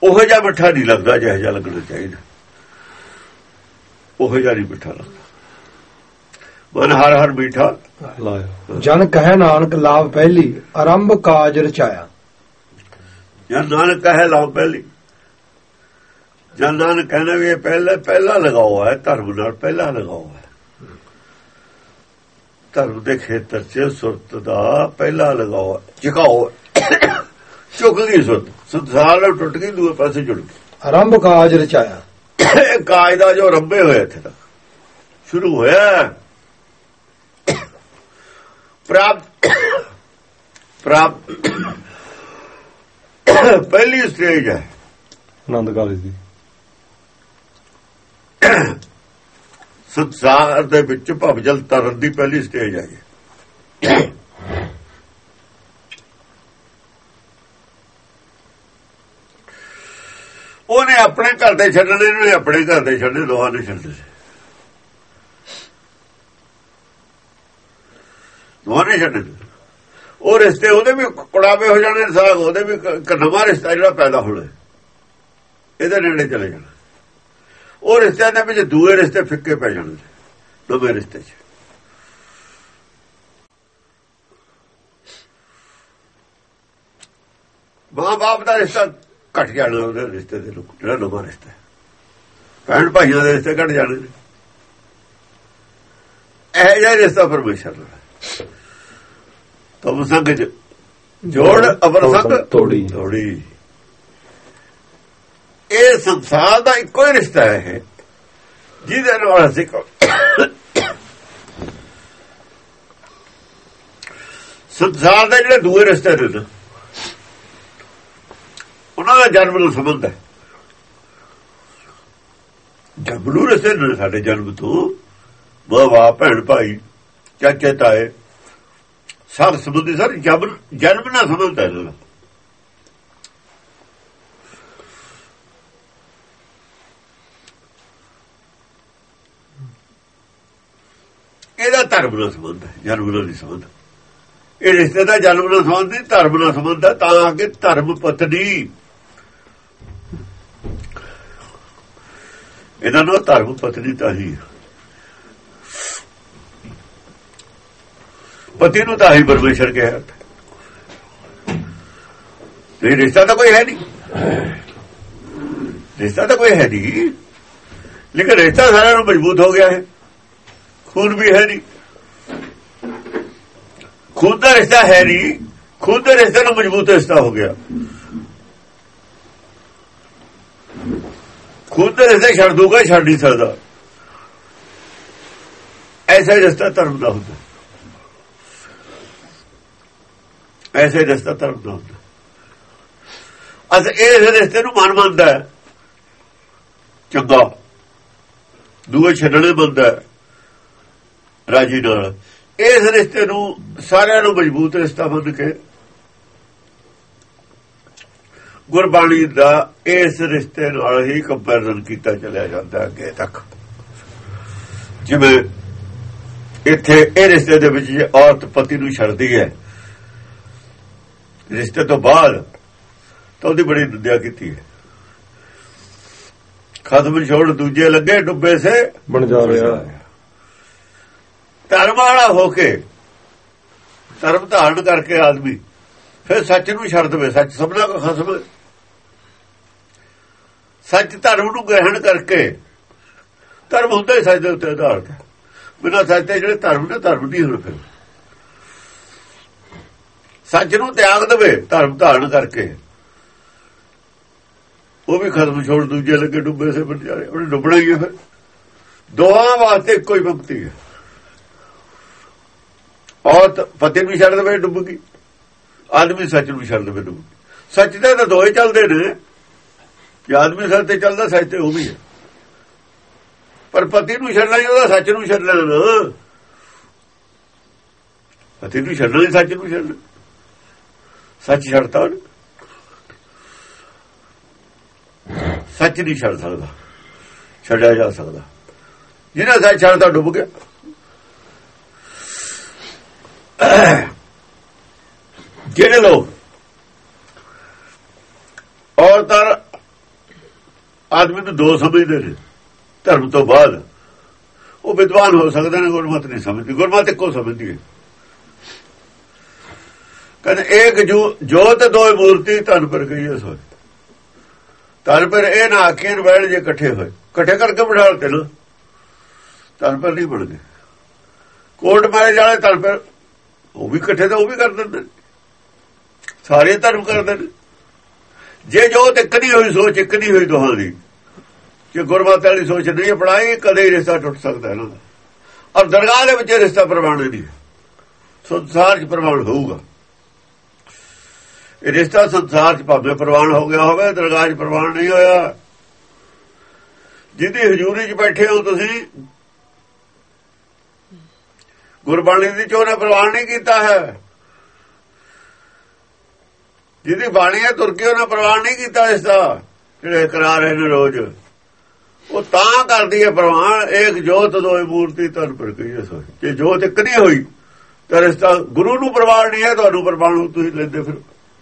ਉਹੋ ਜਿਹਾ ਮਿੱਠਾ ਨਹੀਂ ਲੱਗਦਾ ਜਿਹੋ ਜਿਹਾ ਲੱਗਣਾ ਚਾਹੀਦਾ, ਉਹੋ ਜਿਹਾ ਨਹੀਂ ਮਿੱਠਾ ਲੱਗਦਾ। ਮਨ ਹਰ ਹਰ ਮੀਠਾ ਲਾਇਆ। ਜਨ ਕਹੈ ਨਾਨਕ ਲਾਭ ਪਹਿਲੀ, ਆਰੰਭ ਕਾਜ ਰਚਾਇਆ। ਜਨ ਨਾਨਕ ਕਹੈ ਲਾਭ ਪਹਿਲੀ, ਜਨ ਨਾਨਕ ਕਹਿਣਾ ਵੀ ਇਹ ਪਹਿਲਾ ਲਗਾਓ ਹੈ, ਧਰਮ ਨਾਲ ਪਹਿਲਾ ਲਗਾਓ ਹੈ। ਧਰਮ ਦੇ ਖੇਤਰ 'ਚ ਸੁਰਤ ਦਾ ਪਹਿਲਾ ਲਗਾਓ, ਝੁਕਾਓ, ਝੁਕ ਗਈ ਸੁਰਤ, ਸੰਸਾਰ ਨਾਲ ਟੁੱਟ ਗਈ, ਦੂਏ ਪਾਸੇ ਜੁੜ ਗਈ। ਆਰੰਭ ਕਾਜ ਰਚਾਇਆ, ਇਹ ਕਾਜ ਦਾ ਜੋ ਰੰਭੇ ਹੋਏ ਇੱਥੇ ਤੱਕ ਸ਼ੁਰੂ ਹੋਇਆ। ਪ੍ਰਾਪਤ ਪਹਿਲੀ ਸਟੇਜ ਹੈ ਆਨੰਦ ਕਾਲਜ ਦੀ। ਸੰਸਾਰ ਦੇ ਵਿੱਚ ਭਵਜਲ ਤਰਨ ਦੀ ਪਹਿਲੀ ਸਟੇਜ ਹੈ ਜੀ। ਉਹਨੇ ਆਪਣੇ ਘਰ ਦੇ ਛੱਡਣੇ, ਇਹਨੇ ਆਪਣੇ ਘਰ ਦੇ ਛੱਡਣੇ, ਦੋਹਾਂ ਨੇ ਛੱਡਣੇ, ਦੋਹਾਂ ਨੇ ਛੱਡਣੇ। ਉਹ ਰਿਸ਼ਤੇ ਉਹਦੇ ਵੀ ਕੁੜਾਵੇ ਹੋ ਜਾਣੇ, ਸਾਗ ਉਹਦੇ ਵੀ, ਇੱਕ ਨਵਾਂ ਰਿਸ਼ਤਾ ਜਿਹੜਾ ਪੈਦਾ ਹੋਣਾ ਇਹਦੇ ਨੇੜੇ ਚਲੇ ਜਾਣਾ। ਉਹ ਰਿਸ਼ਤਿਆਂ ਦੇ ਵਿੱਚ ਦੂਏ ਰਿਸ਼ਤੇ ਫਿੱਕੇ ਪੈ ਜਾਣੇ ਨਵੇਂ ਰਿਸ਼ਤੇ 'ਚ। ਮਾਂ ਬਾਪ ਦਾ ਰਿਸ਼ਤਾ ਘਟ ਜਾਣਾ, ਉਹਦੇ ਰਿਸ਼ਤੇ ਦੇ ਲੋਕ ਜਿਹੜਾ ਨਵਾਂ ਰਿਸ਼ਤਾ, ਭੈਣ ਭਾਈਆਂ ਦੇ ਰਿਸ਼ਤੇ ਘਟ ਜਾਣੇ ਨੇ। ਇਹ ਜਿਹਾ ਰਿਸ਼ਤਾ ਪਰਮੇਸ਼ਰ ਨਾਲ। ਤੁਮ ਸੰਗ ਜੋੜ ਅਵਰ ਸੰਗ ਤੋੜੀ। ਇਹ ਸੰਸਾਰ ਦਾ ਇੱਕੋ ਹੀ ਰਿਸ਼ਤਾ ਹੈ ਜਿਹਦੇ ਨਾਲ ਅਸੀਂ ਸੰਸਾਰ ਦੇ ਜਿਹੜੇ ਦੂਏ ਰਿਸ਼ਤੇ ਨੇ ਉਹਨਾਂ ਦਾ ਜਨਮ ਨਾਲ ਸੰਬੰਧ ਹੈ। ਜਬਰੂ ਰਿਸ਼ਤੇ ਨੇ ਸਾਡੇ ਜਨਮ ਤੋਂ, ਮਾਂ ਬਾਪ, ਭੈਣ ਭਾਈ, ਚਾਚੇ ਤਾਏ, ਸਭ ਸੰਬੰਧੀ, ਸਾਰੇ ਜਨਮ ਨਾਲ ਸੰਬੰਧ ਹੈ ਇਹਨਾਂ ਦਾ। ਇਹਦਾ ਧਰਮ ਨਾਲ ਸੰਬੰਧ ਹੈ, ਜਨਮ ਨਾਲ ਨਹੀਂ ਸੰਬੰਧ। ਇਹ ਰਿਸ਼ਤੇ ਦਾ ਜਨਮ ਨਾਲ ਸੰਬੰਧ ਨਹੀਂ, ਧਰਮ ਨਾਲ ਸੰਬੰਧ ਹੈ। ਤਾਂ ਅੱਗੇ ਧਰਮ ਪਤਨੀ, ਇਹਨਾਂ ਨੂੰ ਧਰਮ ਪਤਨੀ ਤਾਂ ਹੀ, ਪਤੀ ਨੂੰ ਤਾਂ ਹੀ ਪਰਮੇਸ਼ਰ ਕਿਹਾ। ਤੇ ਰਿਸ਼ਤਾ ਤਾਂ ਕੋਈ ਹੈ ਨਹੀਂ, ਰਿਸ਼ਤਾ ਤਾਂ ਕੋਈ ਹੈ ਨਹੀਂ, ਲੇਕਿਨ ਰਿਸ਼ਤਾ ਸਾਰਿਆਂ ਨੂੰ ਮਜ਼ਬੂਤ ਹੋ ਗਿਆ ਹੈ। ਖੂਨ ਵੀ ਹੈ ਨਹੀਂ, ਖੂਨ ਦਾ ਰਿਸ਼ਤਾ ਹੈ ਨਹੀਂ, ਖੂਨ ਦੇ ਰਿਸ਼ਤੇ ਨੂੰ ਮਜ਼ਬੂਤ ਰਿਸ਼ਤਾ ਹੋ ਗਿਆ। ਖੂਨ ਦੇ ਰਿਸ਼ਤੇ ਛੱਡ ਦੂਗਾ, ਛੱਡ ਨਹੀਂ ਸਕਦਾ। ਐਸਾ ਹੀ ਰਿਸ਼ਤਾ ਧਰਮ ਦਾ ਹੁੰਦਾ, ਐਸਾ ਹੀ ਰਿਸ਼ਤਾ ਧਰਮ ਦਾ ਹੁੰਦਾ। ਅਸ ਇਸ ਰਿਸ਼ਤੇ ਨੂੰ ਮਨ ਮੰਨਦਾ ਹੈ ਚੰਗਾ, ਦੂਏ ਛੱਡਣੇ ਮੰਨਦਾ ਰਾਜੀ ਨਾਲ। ਇਸ ਰਿਸ਼ਤੇ ਨੂੰ ਸਾਰਿਆਂ ਨੂੰ ਮਜ਼ਬੂਤ ਰਿਸ਼ਤਾ ਮੰਨ ਕੇ ਗੁਰਬਾਣੀ ਦਾ ਇਸ ਰਿਸ਼ਤੇ ਨਾਲ ਹੀ ਕੰਪੈਰੀਜ਼ਨ ਕੀਤਾ ਚਲਿਆ ਜਾਂਦਾ ਅੱਗੇ ਤੱਕ। ਜਿਵੇਂ ਇੱਥੇ ਇਹ ਰਿਸ਼ਤੇ ਦੇ ਵਿੱਚ ਜੇ ਔਰਤ ਪਤੀ ਨੂੰ ਛੱਡਦੀ ਹੈ ਰਿਸ਼ਤੇ ਤੋਂ ਬਾਅਦ, ਤਾਂ ਉਹਦੀ ਬੜੀ ਨਿੰਦਿਆ ਕੀਤੀ ਹੈ। ਖਤਮ ਛੋੜ ਦੂਜੇ ਲੱਗੇ, ਡੁੱਬੇ ਸੇ ਬਣ ਜਾ ਰਿਹਾ। ਧਰਮ ਵਾਲਾ ਹੋ ਕੇ, ਧਰਮ ਧਾਰਨ ਕਰਕੇ ਆਦਮੀ ਫਿਰ ਸੱਚ ਨੂੰ ਛੱਡ ਦੇਵੇ। ਸੱਚ ਸਭਨਾ ਕੋ ਖਸਮ, ਸੱਚ ਧਰਮ ਨੂੰ ਗ੍ਰਹਿਣ ਕਰਕੇ, ਧਰਮ ਹੁੰਦਾ ਹੀ ਸੱਚ ਦੇ ਉੱਤੇ ਆਧਾਰਿਤ ਹੈ। ਬਿਨਾਂ ਸੱਚ ਦੇ ਜਿਹੜੇ ਧਰਮ ਨੇ, ਧਰਮ ਨਹੀਂ ਹੋਣ। ਫਿਰ ਸੱਚ ਨੂੰ ਤਿਆਗ ਦੇਵੇ ਧਰਮ ਧਾਰਨ ਕਰਕੇ, ਉਹ ਵੀ ਖਸਮ ਛੋੜ ਦੂਜੇ ਲੱਗੇ, ਡੁੱਬੇ ਸੇ ਬਣ ਜਾ ਰਹੇ। ਉਹਨੇ ਡੁੱਬਣਾ ਹੀ ਹੈ। ਫਿਰ ਦੋਹਾਂ ਵਾਸਤੇ ਇੱਕੋ ਹੀ ਪੰਕਤੀ ਹੈ। ਔਰਤ ਪਤੀ ਨੂੰ ਛੱਡ ਦੇਵੇ, ਡੁੱਬ ਗਈ। ਆਦਮੀ ਸੱਚ ਨੂੰ ਛੱਡ ਦੇਵੇ, ਡੁੱਬ ਗਈ। ਸੱਚ ਦੇ ਤਾਂ ਦੋਏ ਚੱਲਦੇ ਨੇ, ਜੇ ਆਦਮੀ ਸੱਚ ਤੇ ਚੱਲਦਾ, ਸੱਚ ਤੇ ਉਹ ਵੀ ਹੈ। ਪਰ ਪਤੀ ਨੂੰ ਛੱਡਣਾ ਹੀ ਉਹਦਾ ਸੱਚ ਨੂੰ ਛੱਡਣਾ ਨਾ, ਪਤੀ ਨੂੰ ਛੱਡਣਾ ਹੀ ਸੱਚ ਨੂੰ ਛੱਡਣਾ। ਸੱਚ ਛੱਡਤਾ ਉਹਨੇ, ਸੱਚ ਨਹੀਂ ਛੱਡ ਸਕਦਾ, ਛੱਡਿਆ ਜਾ ਸਕਦਾ। ਜਿਹਨਾਂ ਸੱਚ ਛੱਡਦਾ ਡੁੱਬ ਗਿਆ। ਜਿਹੜੇ ਲੋਕ ਔਰਤਾਂ ਆਦਮੀ ਨੂੰ ਦੋ ਸਮਝਦੇ ਨੇ ਧਰਮ ਤੋਂ ਬਾਅਦ। ਉਹ ਵਿਦਵਾਨ ਹੋ ਸਕਦੇ ਨੇ, ਗੁਰਮਤ ਨਹੀਂ ਸਮਝਦੀ। ਗੁਰਮਤ ਇੱਕੋ ਸਮਝਦੀ ਹੈ। ਕਹਿੰਦੇ ਏਕ ਜੋਤ ਦੋਇ ਮੂਰਤੀ ਧਨ ਪਰ ਗਈ ਸੋਏ। ਧਨ ਪਰ ਇਹ ਨਾ ਆਖੀਆਂ ਬੈਠ ਜੇ ਇਕੱਠੇ ਹੋਏ, ਇਕੱਠੇ ਕਰਕੇ ਬਿਠਾ ਲਤੇ ਨਾ, ਧਨ ਪਰ ਨਹੀਂ ਬਣ ਗਏ। ਕੋਰਟ ਮੈਰਿਜ ਵਾਲੇ ਧਨ ਪਰ ਉਹ ਵੀ ਇਕੱਠੇ ਤਾਂ ਉਹ ਵੀ ਕਰ ਦਿੰਦੇ, ਸਾਰੇ ਧਰਮ ਕਰਦੇ ਨੇ। ਜੇ ਜੋਤ ਇੱਕ ਨਹੀਂ ਹੋਈ, ਸੋਚ ਇੱਕ ਨਹੀਂ ਹੋਈ ਦੋਹਾਂ ਦੀ, ਜੇ ਗੁਰਮਤਿ ਵਾਲੀ ਸੋਚ ਨਹੀਂ ਅਪਣਾਈ, ਕਦੇ ਹੀ ਰਿਸ਼ਤਾ ਟੁੱਟ ਸਕਦਾ ਇਹਨਾਂ ਦਾ। ਔਰ ਦਰਗਾਹ ਦੇ ਵਿੱਚ ਰਿਸ਼ਤਾ ਪ੍ਰਵਾਨ ਨਹੀਂ, ਸੰਸਾਰ 'ਚ ਪ੍ਰਵਾਨ ਹੋਊਗਾ। ਇਹ ਰਿਸ਼ਤਾ ਸੰਸਾਰ 'ਚ ਭਾਵੇਂ ਪ੍ਰਵਾਨ ਹੋ ਗਿਆ ਹੋਵੇ, ਦਰਗਾਹ 'ਚ ਪ੍ਰਵਾਨ ਨਹੀਂ ਹੋਇਆ। ਜਿਹਦੀ ਹਜ਼ੂਰੀ 'ਚ ਬੈਠੇ ਹੋ ਤੁਸੀਂ, ਗੁਰਬਾਣੀ ਦੀ ਚੋਂ ਨੇ ਪ੍ਰਵਾਨ ਨਹੀਂ ਕੀਤਾ ਹੈ। ਜਿਹਦੀ ਬਾਣੀ ਹੈ ਤੁਰਕੀ ਉਹਨੇ ਪ੍ਰਵਾਨ ਨਹੀਂ ਕੀਤਾ ਰਿਸ਼ਤਾ, ਜਿਹੜੇ ਕਰਾ ਰਹੇ ਨੇ ਰੋਜ਼। ਉਹ ਤਾਂ ਕਰਦੀ ਹੈ ਪ੍ਰਵਾਨ, ਏਕ ਜੋਤ ਦੋਇ ਮੂਰਤੀ ਧਨ ਪਰ ਗਈ ਸੋਏ। ਜੇ ਜੋਤ ਇੱਕ ਨਹੀਂ ਹੋਈ ਤਾਂ ਰਿਸ਼ਤਾ ਗੁਰੂ ਨੂੰ ਪ੍ਰਵਾਨ ਨਹੀਂ ਹੈ, ਤੁਹਾਨੂੰ ਪ੍ਰਵਾਨ ਤੁਸੀਂ ਲੈਂਦੇ ਫਿਰ।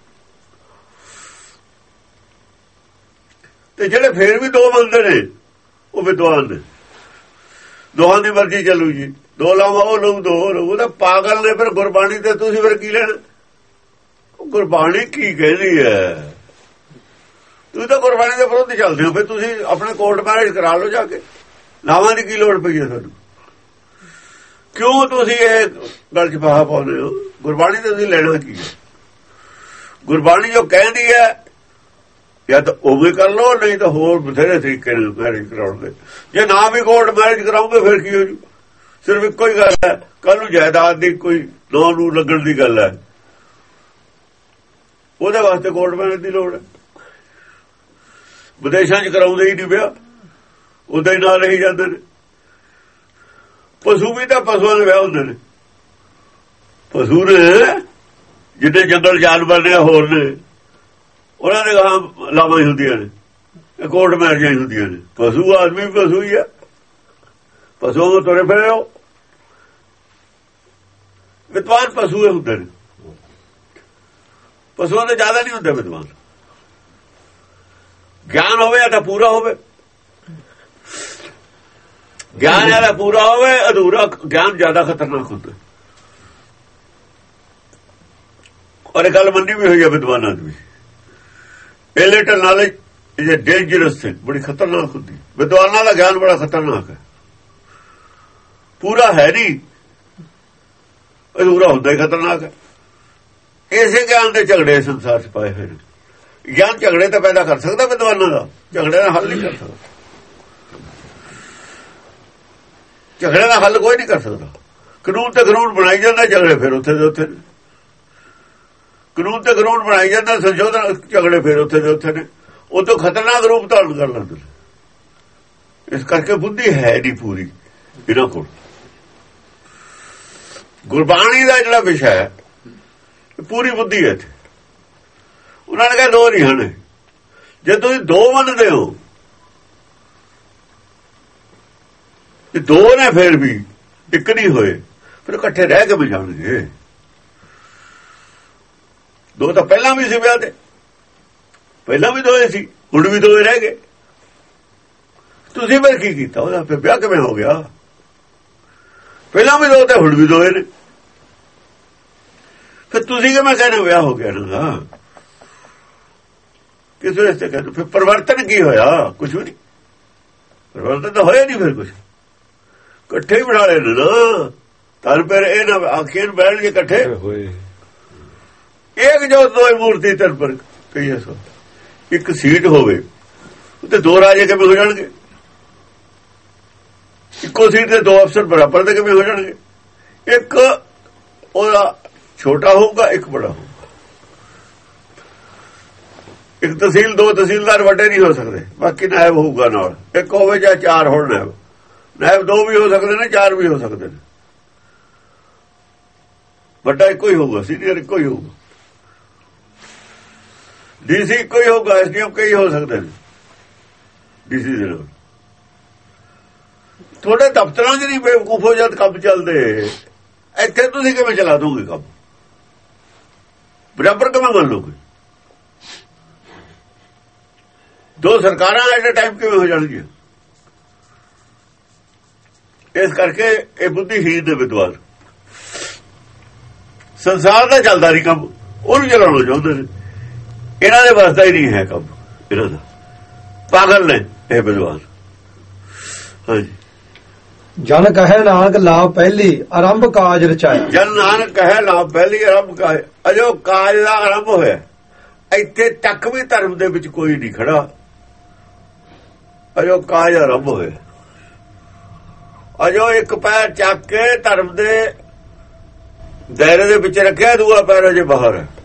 ਤੇ ਜਿਹੜੇ ਫੇਰ ਵੀ ਦੋ ਬੰਦੇ ਨੇ ਉਹ ਵਿਦਵਾਨ ਨੇ, ਦੋਹਾਂ ਦੀ ਮਰਜ਼ੀ ਚੱਲੂ ਜੀ। ਦੋ ਲਾਵਾ ਉਹ ਲਊ, ਦੋ ਲਊ, ਉਹ ਤਾਂ ਪਾਗਲ ਨੇ। ਫਿਰ ਗੁਰਬਾਣੀ ਤੇ ਤੁਸੀਂ ਫਿਰ ਕੀ ਲੈਣਾ? ਗੁਰਬਾਣੀ ਕੀ ਕਹਿੰਦੀ ਹੈ? ਤੁਸੀਂ ਤਾਂ ਗੁਰਬਾਣੀ ਦੇ ਵਿਰੁੱਧ ਚੱਲਦੇ ਹੋ। ਫਿਰ ਤੁਸੀਂ ਆਪਣੇ ਕੋਰਟ ਮੈਰਿਜ ਕਰਾ ਲਓ ਜਾ ਕੇ, ਲਾਵਾਂ ਦੀ ਕੀ ਲੋੜ ਪਈ ਹੈ ਤੁਹਾਨੂੰ? ਕਿਉਂ ਤੁਸੀਂ ਇਹ ਗੱਲ 'ਚ ਫਾਹਾ ਪਾਉਂਦੇ ਹੋ? ਗੁਰਬਾਣੀ ਤੇ ਤੁਸੀਂ ਲੈਣਾ ਕੀ ਹੈ? ਗੁਰਬਾਣੀ ਜੋ ਕਹਿੰਦੀ ਹੈ ਜਾਂ ਤਾਂ ਉਹ ਵੀ ਕਰ ਲਓ, ਨਹੀਂ ਤਾਂ ਹੋਰ ਬਥੇਰੇ ਤਰੀਕੇ ਨਾਲ ਮੈਰਿਜ ਕਰਾਉਣ ਦੇ। ਜੇ ਨਾ ਵੀ ਕੋਰਟ ਮੈਰਿਜ ਕਰਾਉਂਗੇ ਫਿਰ ਕੀ ਹੋ ਜੂ? ਸਿਰਫ ਇੱਕੋ ਹੀ ਗੱਲ ਹੈ, ਕੱਲ ਨੂੰ ਜਾਇਦਾਦ ਦੀ ਕੋਈ ਨਾਂ ਨੂੰ ਲੱਗਣ ਦੀ ਗੱਲ ਹੈ, ਉਹਦੇ ਵਾਸਤੇ ਕੋਰਟ ਮੈਰਿਜ ਦੀ ਲੋੜ ਹੈ। ਵਿਦੇਸ਼ਾਂ 'ਚ ਕਰਾਉਂਦੇ ਹੀ ਨਹੀਂ ਵਿਆਹ, ਉਦਾਂ ਹੀ ਨਾਲ ਰਹੀ ਜਾਂਦੇ ਨੇ। ਪਸ਼ੂ ਵੀ ਤਾਂ ਪਸ਼ੂਆਂ ਦੇ ਵਿਆਹ ਹੁੰਦੇ ਨੇ। ਪਸ਼ੂ ਨੇ ਜਿੱਡੇ ਜੰਗਲ ਜਾਨਵਰ ਨੇ ਹੋਰ ਨੇ, ਉਹਨਾਂ ਦੇ ਲਾਵਾਂ ਹੀ ਹੁੰਦੀਆਂ ਨੇ, ਕੋਰਟ ਮੈਰਿਜਾਂ ਹੀ ਹੁੰਦੀਆਂ ਨੇ। ਪਸ਼ੂ ਆਦਮੀ ਪਸ਼ੂ ਹੀ ਆ, ਪਸ਼ੂਆਂ ਨੂੰ ਤੁਰੇ ਫਿਰੇ ਹੋ। ਵਿਦਵਾਨ ਪਸ਼ੂ ਹੁੰਦੇ ਨੇ, ਪਸ਼ੂਆਂ ਤੋਂ ਜ਼ਿਆਦਾ ਨਹੀਂ ਹੁੰਦੇ ਵਿਦਵਾਨ। ਗਿਆਨ ਹੋਵੇ ਤਾਂ ਪੂਰਾ ਹੋਵੇ, ਗਿਆਨ ਇਹਦਾ ਪੂਰਾ ਹੋਵੇ, ਅਧੂਰਾ ਗਿਆਨ ਜ਼ਿਆਦਾ ਖਤਰਨਾਕ ਹੁੰਦਾ। ਔਰ ਇਹ ਗੱਲ ਮੰਨੀ ਵੀ ਹੋਈ ਹੈ ਵਿਦਵਾਨਾਂ ਦੀ। ਇਹ little knowledge is a dangerous thing, ਬੜੀ ਖਤਰਨਾਕ ਹੁੰਦੀ। ਵਿਦਵਾਨਾਂ ਦਾ ਗਿਆਨ ਬੜਾ ਖਤਰਨਾਕ ਹੈ, ਪੂਰਾ ਹੈ ਨਹੀਂ, ਅਧੂਰਾ ਹੁੰਦਾ ਹੀ ਖਤਰਨਾਕ ਹੈ। ਇਸੇ ਗਿਆਨ ਦੇ ਝਗੜੇ ਸੰਸਾਰ 'ਚ ਪਾਏ ਹੋਏ ਨੇ। ਗਿਆਨ ਝਗੜੇ ਤਾਂ ਪੈਦਾ ਕਰ ਸਕਦਾ ਵਿਦਵਾਨਾਂ ਦਾ, ਝਗੜੇ ਦਾ ਹੱਲ ਨਹੀਂ ਕਰ ਸਕਦਾ। ਝਗੜੇ ਦਾ ਹੱਲ ਕੋਈ ਨਹੀਂ ਕਰ ਸਕਦਾ। ਕਾਨੂੰਨ ਤੇ ਕਾਨੂੰਨ ਬਣਾਈ ਜਾਂਦਾ, ਝਗੜੇ ਫਿਰ ਉੱਥੇ ਦੇ ਉੱਥੇ ਨੇ। ਕਾਨੂੰਨ ਤੇ ਕਾਨੂੰਨ ਬਣਾਈ ਜਾਂਦਾ, ਸੰਸ਼ੋਧਨ, ਝਗੜੇ ਫਿਰ ਉੱਥੇ ਦੇ ਉੱਥੇ ਨੇ। ਉਹ ਤੋਂ ਖਤਰਨਾਕ ਰੂਪ ਧਾਰਨ ਕਰ ਲੈਂਦੇ। ਇਸ ਕਰਕੇ ਬੁੱਧੀ ਹੈ ਨਹੀਂ ਪੂਰੀ ਇਹਨਾਂ ਕੋਲ। ਗੁਰਬਾਣੀ ਦਾ ਜਿਹੜਾ ਵਿਸ਼ਾ ਹੈ ਪੂਰੀ ਬੁੱਧੀ ਹੈ ਇੱਥੇ। ਉਹਨਾਂ ਨੇ ਕਿਹਾ ਦੋ ਨਹੀਂ ਹਨ। ਜੇ ਤੁਸੀਂ ਦੋ ਮੰਨਦੇ ਹੋ, ਦੋ ਨੇ ਫਿਰ ਵੀ ਇੱਕ ਨਹੀਂ ਹੋਏ, ਫਿਰ ਇਕੱਠੇ ਰਹਿ ਕੇ ਵੀ ਜਾਣਗੇ। ਦੋ ਤਾਂ ਪਹਿਲਾਂ ਵੀ ਸੀ ਵਿਆਹ ਦੇ, ਪਹਿਲਾਂ ਵੀ ਦੋਏ ਸੀ, ਹੁਣ ਵੀ ਦੋਏ ਰਹਿ ਗਏ। ਤੁਸੀਂ ਫਿਰ ਕੀ ਕੀਤਾ? ਉਹਦਾ ਫਿਰ ਵਿਆਹ ਕਿਵੇਂ ਹੋ ਗਿਆ? ਪਹਿਲਾਂ ਵੀ ਦੋ ਤੇ ਹੁਣ ਵੀ ਦੋਏ ਨੇ, ਫਿਰ ਤੁਸੀਂ ਕਿਵੇਂ ਕਹਿੰਦੇ ਵਿਆਹ ਹੋ ਗਿਆ ਨਾ? ਕਿਸ ਰਸਤੇ ਕਹਿੰਦੇ? ਫਿਰ ਪਰਿਵਰਤਨ ਕੀ ਹੋਇਆ? ਕੁਝ ਵੀ ਨਹੀਂ, ਪਰਿਵਰਤਨ ਤਾਂ ਹੋਇਆ ਨਹੀਂ। ਫਿਰ ਕੁਝ ਇਕੱਠੇ ਹੀ ਬਣਾ ਲਏ ਨਾ, ਤਾਂ ਫਿਰ ਇਹ ਨਾ ਆਖੀਆਂ ਬੈਠ ਕੇ ਇਕੱਠੇ ਹੋਏ। ਇੱਕ ਜੋ ਦੋਏ ਮੂਰਤੀ ਤਰ ਪਰ ਕਹੀਏ ਸੋ, ਇੱਕ ਸੀਟ ਹੋਵੇ ਤੇ ਦੋ ਰਾਜੇ ਕਿਵੇਂ ਹੋ ਜਾਣਗੇ? ਇੱਕੋ ਸੀਟ ਤੇ ਦੋ ਅਫਸਰ ਬਰਾਬਰ ਦੇ ਕਿਵੇਂ ਹੋ ਜਾਣਗੇ? ਇੱਕ ਉਹਦਾ ਛੋਟਾ ਹੋਊਗਾ, ਇੱਕ ਬੜਾ ਹੋਊਗਾ। ਇੱਕ ਤਹਿਸੀਲ, ਦੋ ਤਹਿਸੀਲਦਾਰ ਵੱਡੇ ਨਹੀਂ ਹੋ ਸਕਦੇ, ਬਾਕੀ ਨਾਇਬ ਹੋਊਗਾ ਨਾਲ। ਇੱਕ ਹੋਵੇ ਜਾਂ ਚਾਰ ਹੋਣ ਨਾਇਬ, ਨਾਇਬ ਦੋ ਵੀ ਹੋ ਸਕਦੇ ਨੇ, ਚਾਰ ਵੀ ਹੋ ਸਕਦੇ ਨੇ। ਵੱਡਾ ਇੱਕੋ ਹੀ ਹੋਊਗਾ, ਸੀਨੀਅਰ ਇੱਕੋ ਹੀ ਹੋਊਗਾ, ਡੀਸੀ ਇੱਕੋ ਹੀ ਹੋਊਗਾ, ਐਸਡੀਐਮ ਕਈ ਹੋ ਸਕਦੇ ਨੇ। ਡੀਸੀ ਦੇ ਨਾਲ ਥੋੜੇ ਦਫ਼ਤਰਾਂ 'ਚ ਨਹੀਂ ਬੇਵਕੂਫੋ ਜਦ ਕੰਮ ਚੱਲਦੇ, ਇੱਥੇ ਤੁਸੀਂ ਕਿਵੇਂ ਚਲਾ ਦੋਗੇ ਕੰਮ? ਬਰਾਬਰ ਕਿਵੇਂ ਮੰਨ ਲੋਗੇ? ਦੋ ਸਰਕਾਰਾਂ ਐਟ ਟਾਈਮ ਕਿਵੇਂ ਹੋ ਜਾਣਗੀਆਂ? ਇਸ ਕਰਕੇ ਇਹ ਬੁੱਧੀਹੀਨ ਦੇ ਵਿਦਵਾਨ ਸੰਸਾਰ ਦਾ ਚੱਲਦਾ ਨਹੀਂ ਕੰਮ, ਉਹਨੂੰ ਚਲਾਉਣਾ ਚਾਹੁੰਦੇ ਨੇ। ਇਹਨਾਂ ਦੇ ਵਸਦਾ ਹੀ ਨਹੀਂ ਹੈ ਕੰਮ, ਇਹਨਾਂ ਦਾ ਪਾਗਲ ਨੇ ਇਹ ਵਿਦਵਾਨ। ਹਾਂਜੀ, ਜਨ ਕਹੈ ਨਾਨਕ ਲਾਭ ਪਹਿਲੀ ਆਰੰਭ ਕਾਜ ਰਚਾਇਆ। ਜਨ ਨਾਨਕ ਕਹੈ ਲਾਭ ਪਹਿਲੀ ਆਰੰਭ ਕਾਜ। ਅਜੋ ਕਾਜ ਦਾ ਆਰੰਭ ਹੋਇਆ, ਇੱਥੇ ਤੱਕ ਵੀ ਧਰਮ ਦੇ ਵਿੱਚ ਕੋਈ ਨਹੀਂ ਖੜਾ। ਅਜੋ ਕਾਜ ਆਰੰਭ ਹੋਇਆ, ਅਜੋ ਇੱਕ ਪੈਰ ਚੱਕ ਕੇ ਧਰਮ ਦੇ ਦਾਇਰੇ ਦੇ ਵਿੱਚ ਰੱਖਿਆ, ਦੂਆ ਪੈਰ ਅਜੇ ਬਾਹਰ ਹੈ।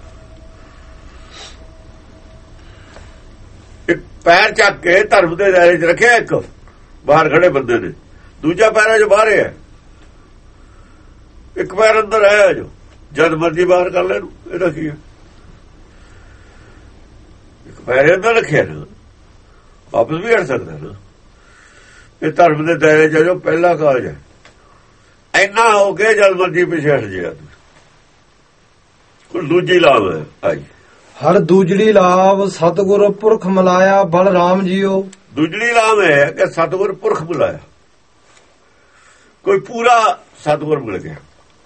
ਇੱਕ ਪੈਰ ਚੱਕ ਕੇ ਧਰਮ ਦੇ ਦਾਇਰੇ 'ਚ ਰੱਖਿਆ, ਇੱਕ ਬਾਹਰ ਖੜੇ ਬੰਦੇ ਨੇ, ਦੂਜਾ ਪੈਰ ਅਜੇ ਬਾਹਰ ਹੈ। ਇੱਕ ਪੈਰ ਅੰਦਰ ਹੈ, ਜੋ ਜਦ ਮਰਜੀ ਬਾਹਰ ਕਰ ਲੈਣ, ਇਹਦਾ ਕੀ ਹੈ? ਇੱਕ ਪੈਰ ਅੰਦਰ ਰੱਖਿਆ ਨਾ, ਵਾਪਸ ਵੀ ਹਟ ਸਕਦਾ ਨਾ। ਇਹ ਧਰਮ ਦੇ ਦਾਇਰੇ 'ਚ ਜੋ ਪਹਿਲਾ ਕਾਜ ਹੈ, ਇੰਨਾ ਹੋ ਕੇ ਜਦ ਮਰਜੀ ਪਿੱਛੇ ਹਟ ਜਾਏਗਾ। ਕੋਈ ਦੂਜੀ ਲਾਭ ਹੈ ਆਈ, ਹਰ ਦੂਜੜੀ ਲਾਭ ਸਤਿਗੁਰ ਪੁਰਖ ਮਿਲਾਇਆ ਬਲਰਾਮ ਜੀਓ। ਦੂਜੜੀ ਲਾਭ ਹੈ ਕਿ ਸਤਿਗੁਰ ਪੁਰਖ ਬੁਲਾਇਆ, ਕੋਈ ਪੂਰਾ ਸਤਿਗੁਰ ਮਿਲ ਗਿਆ।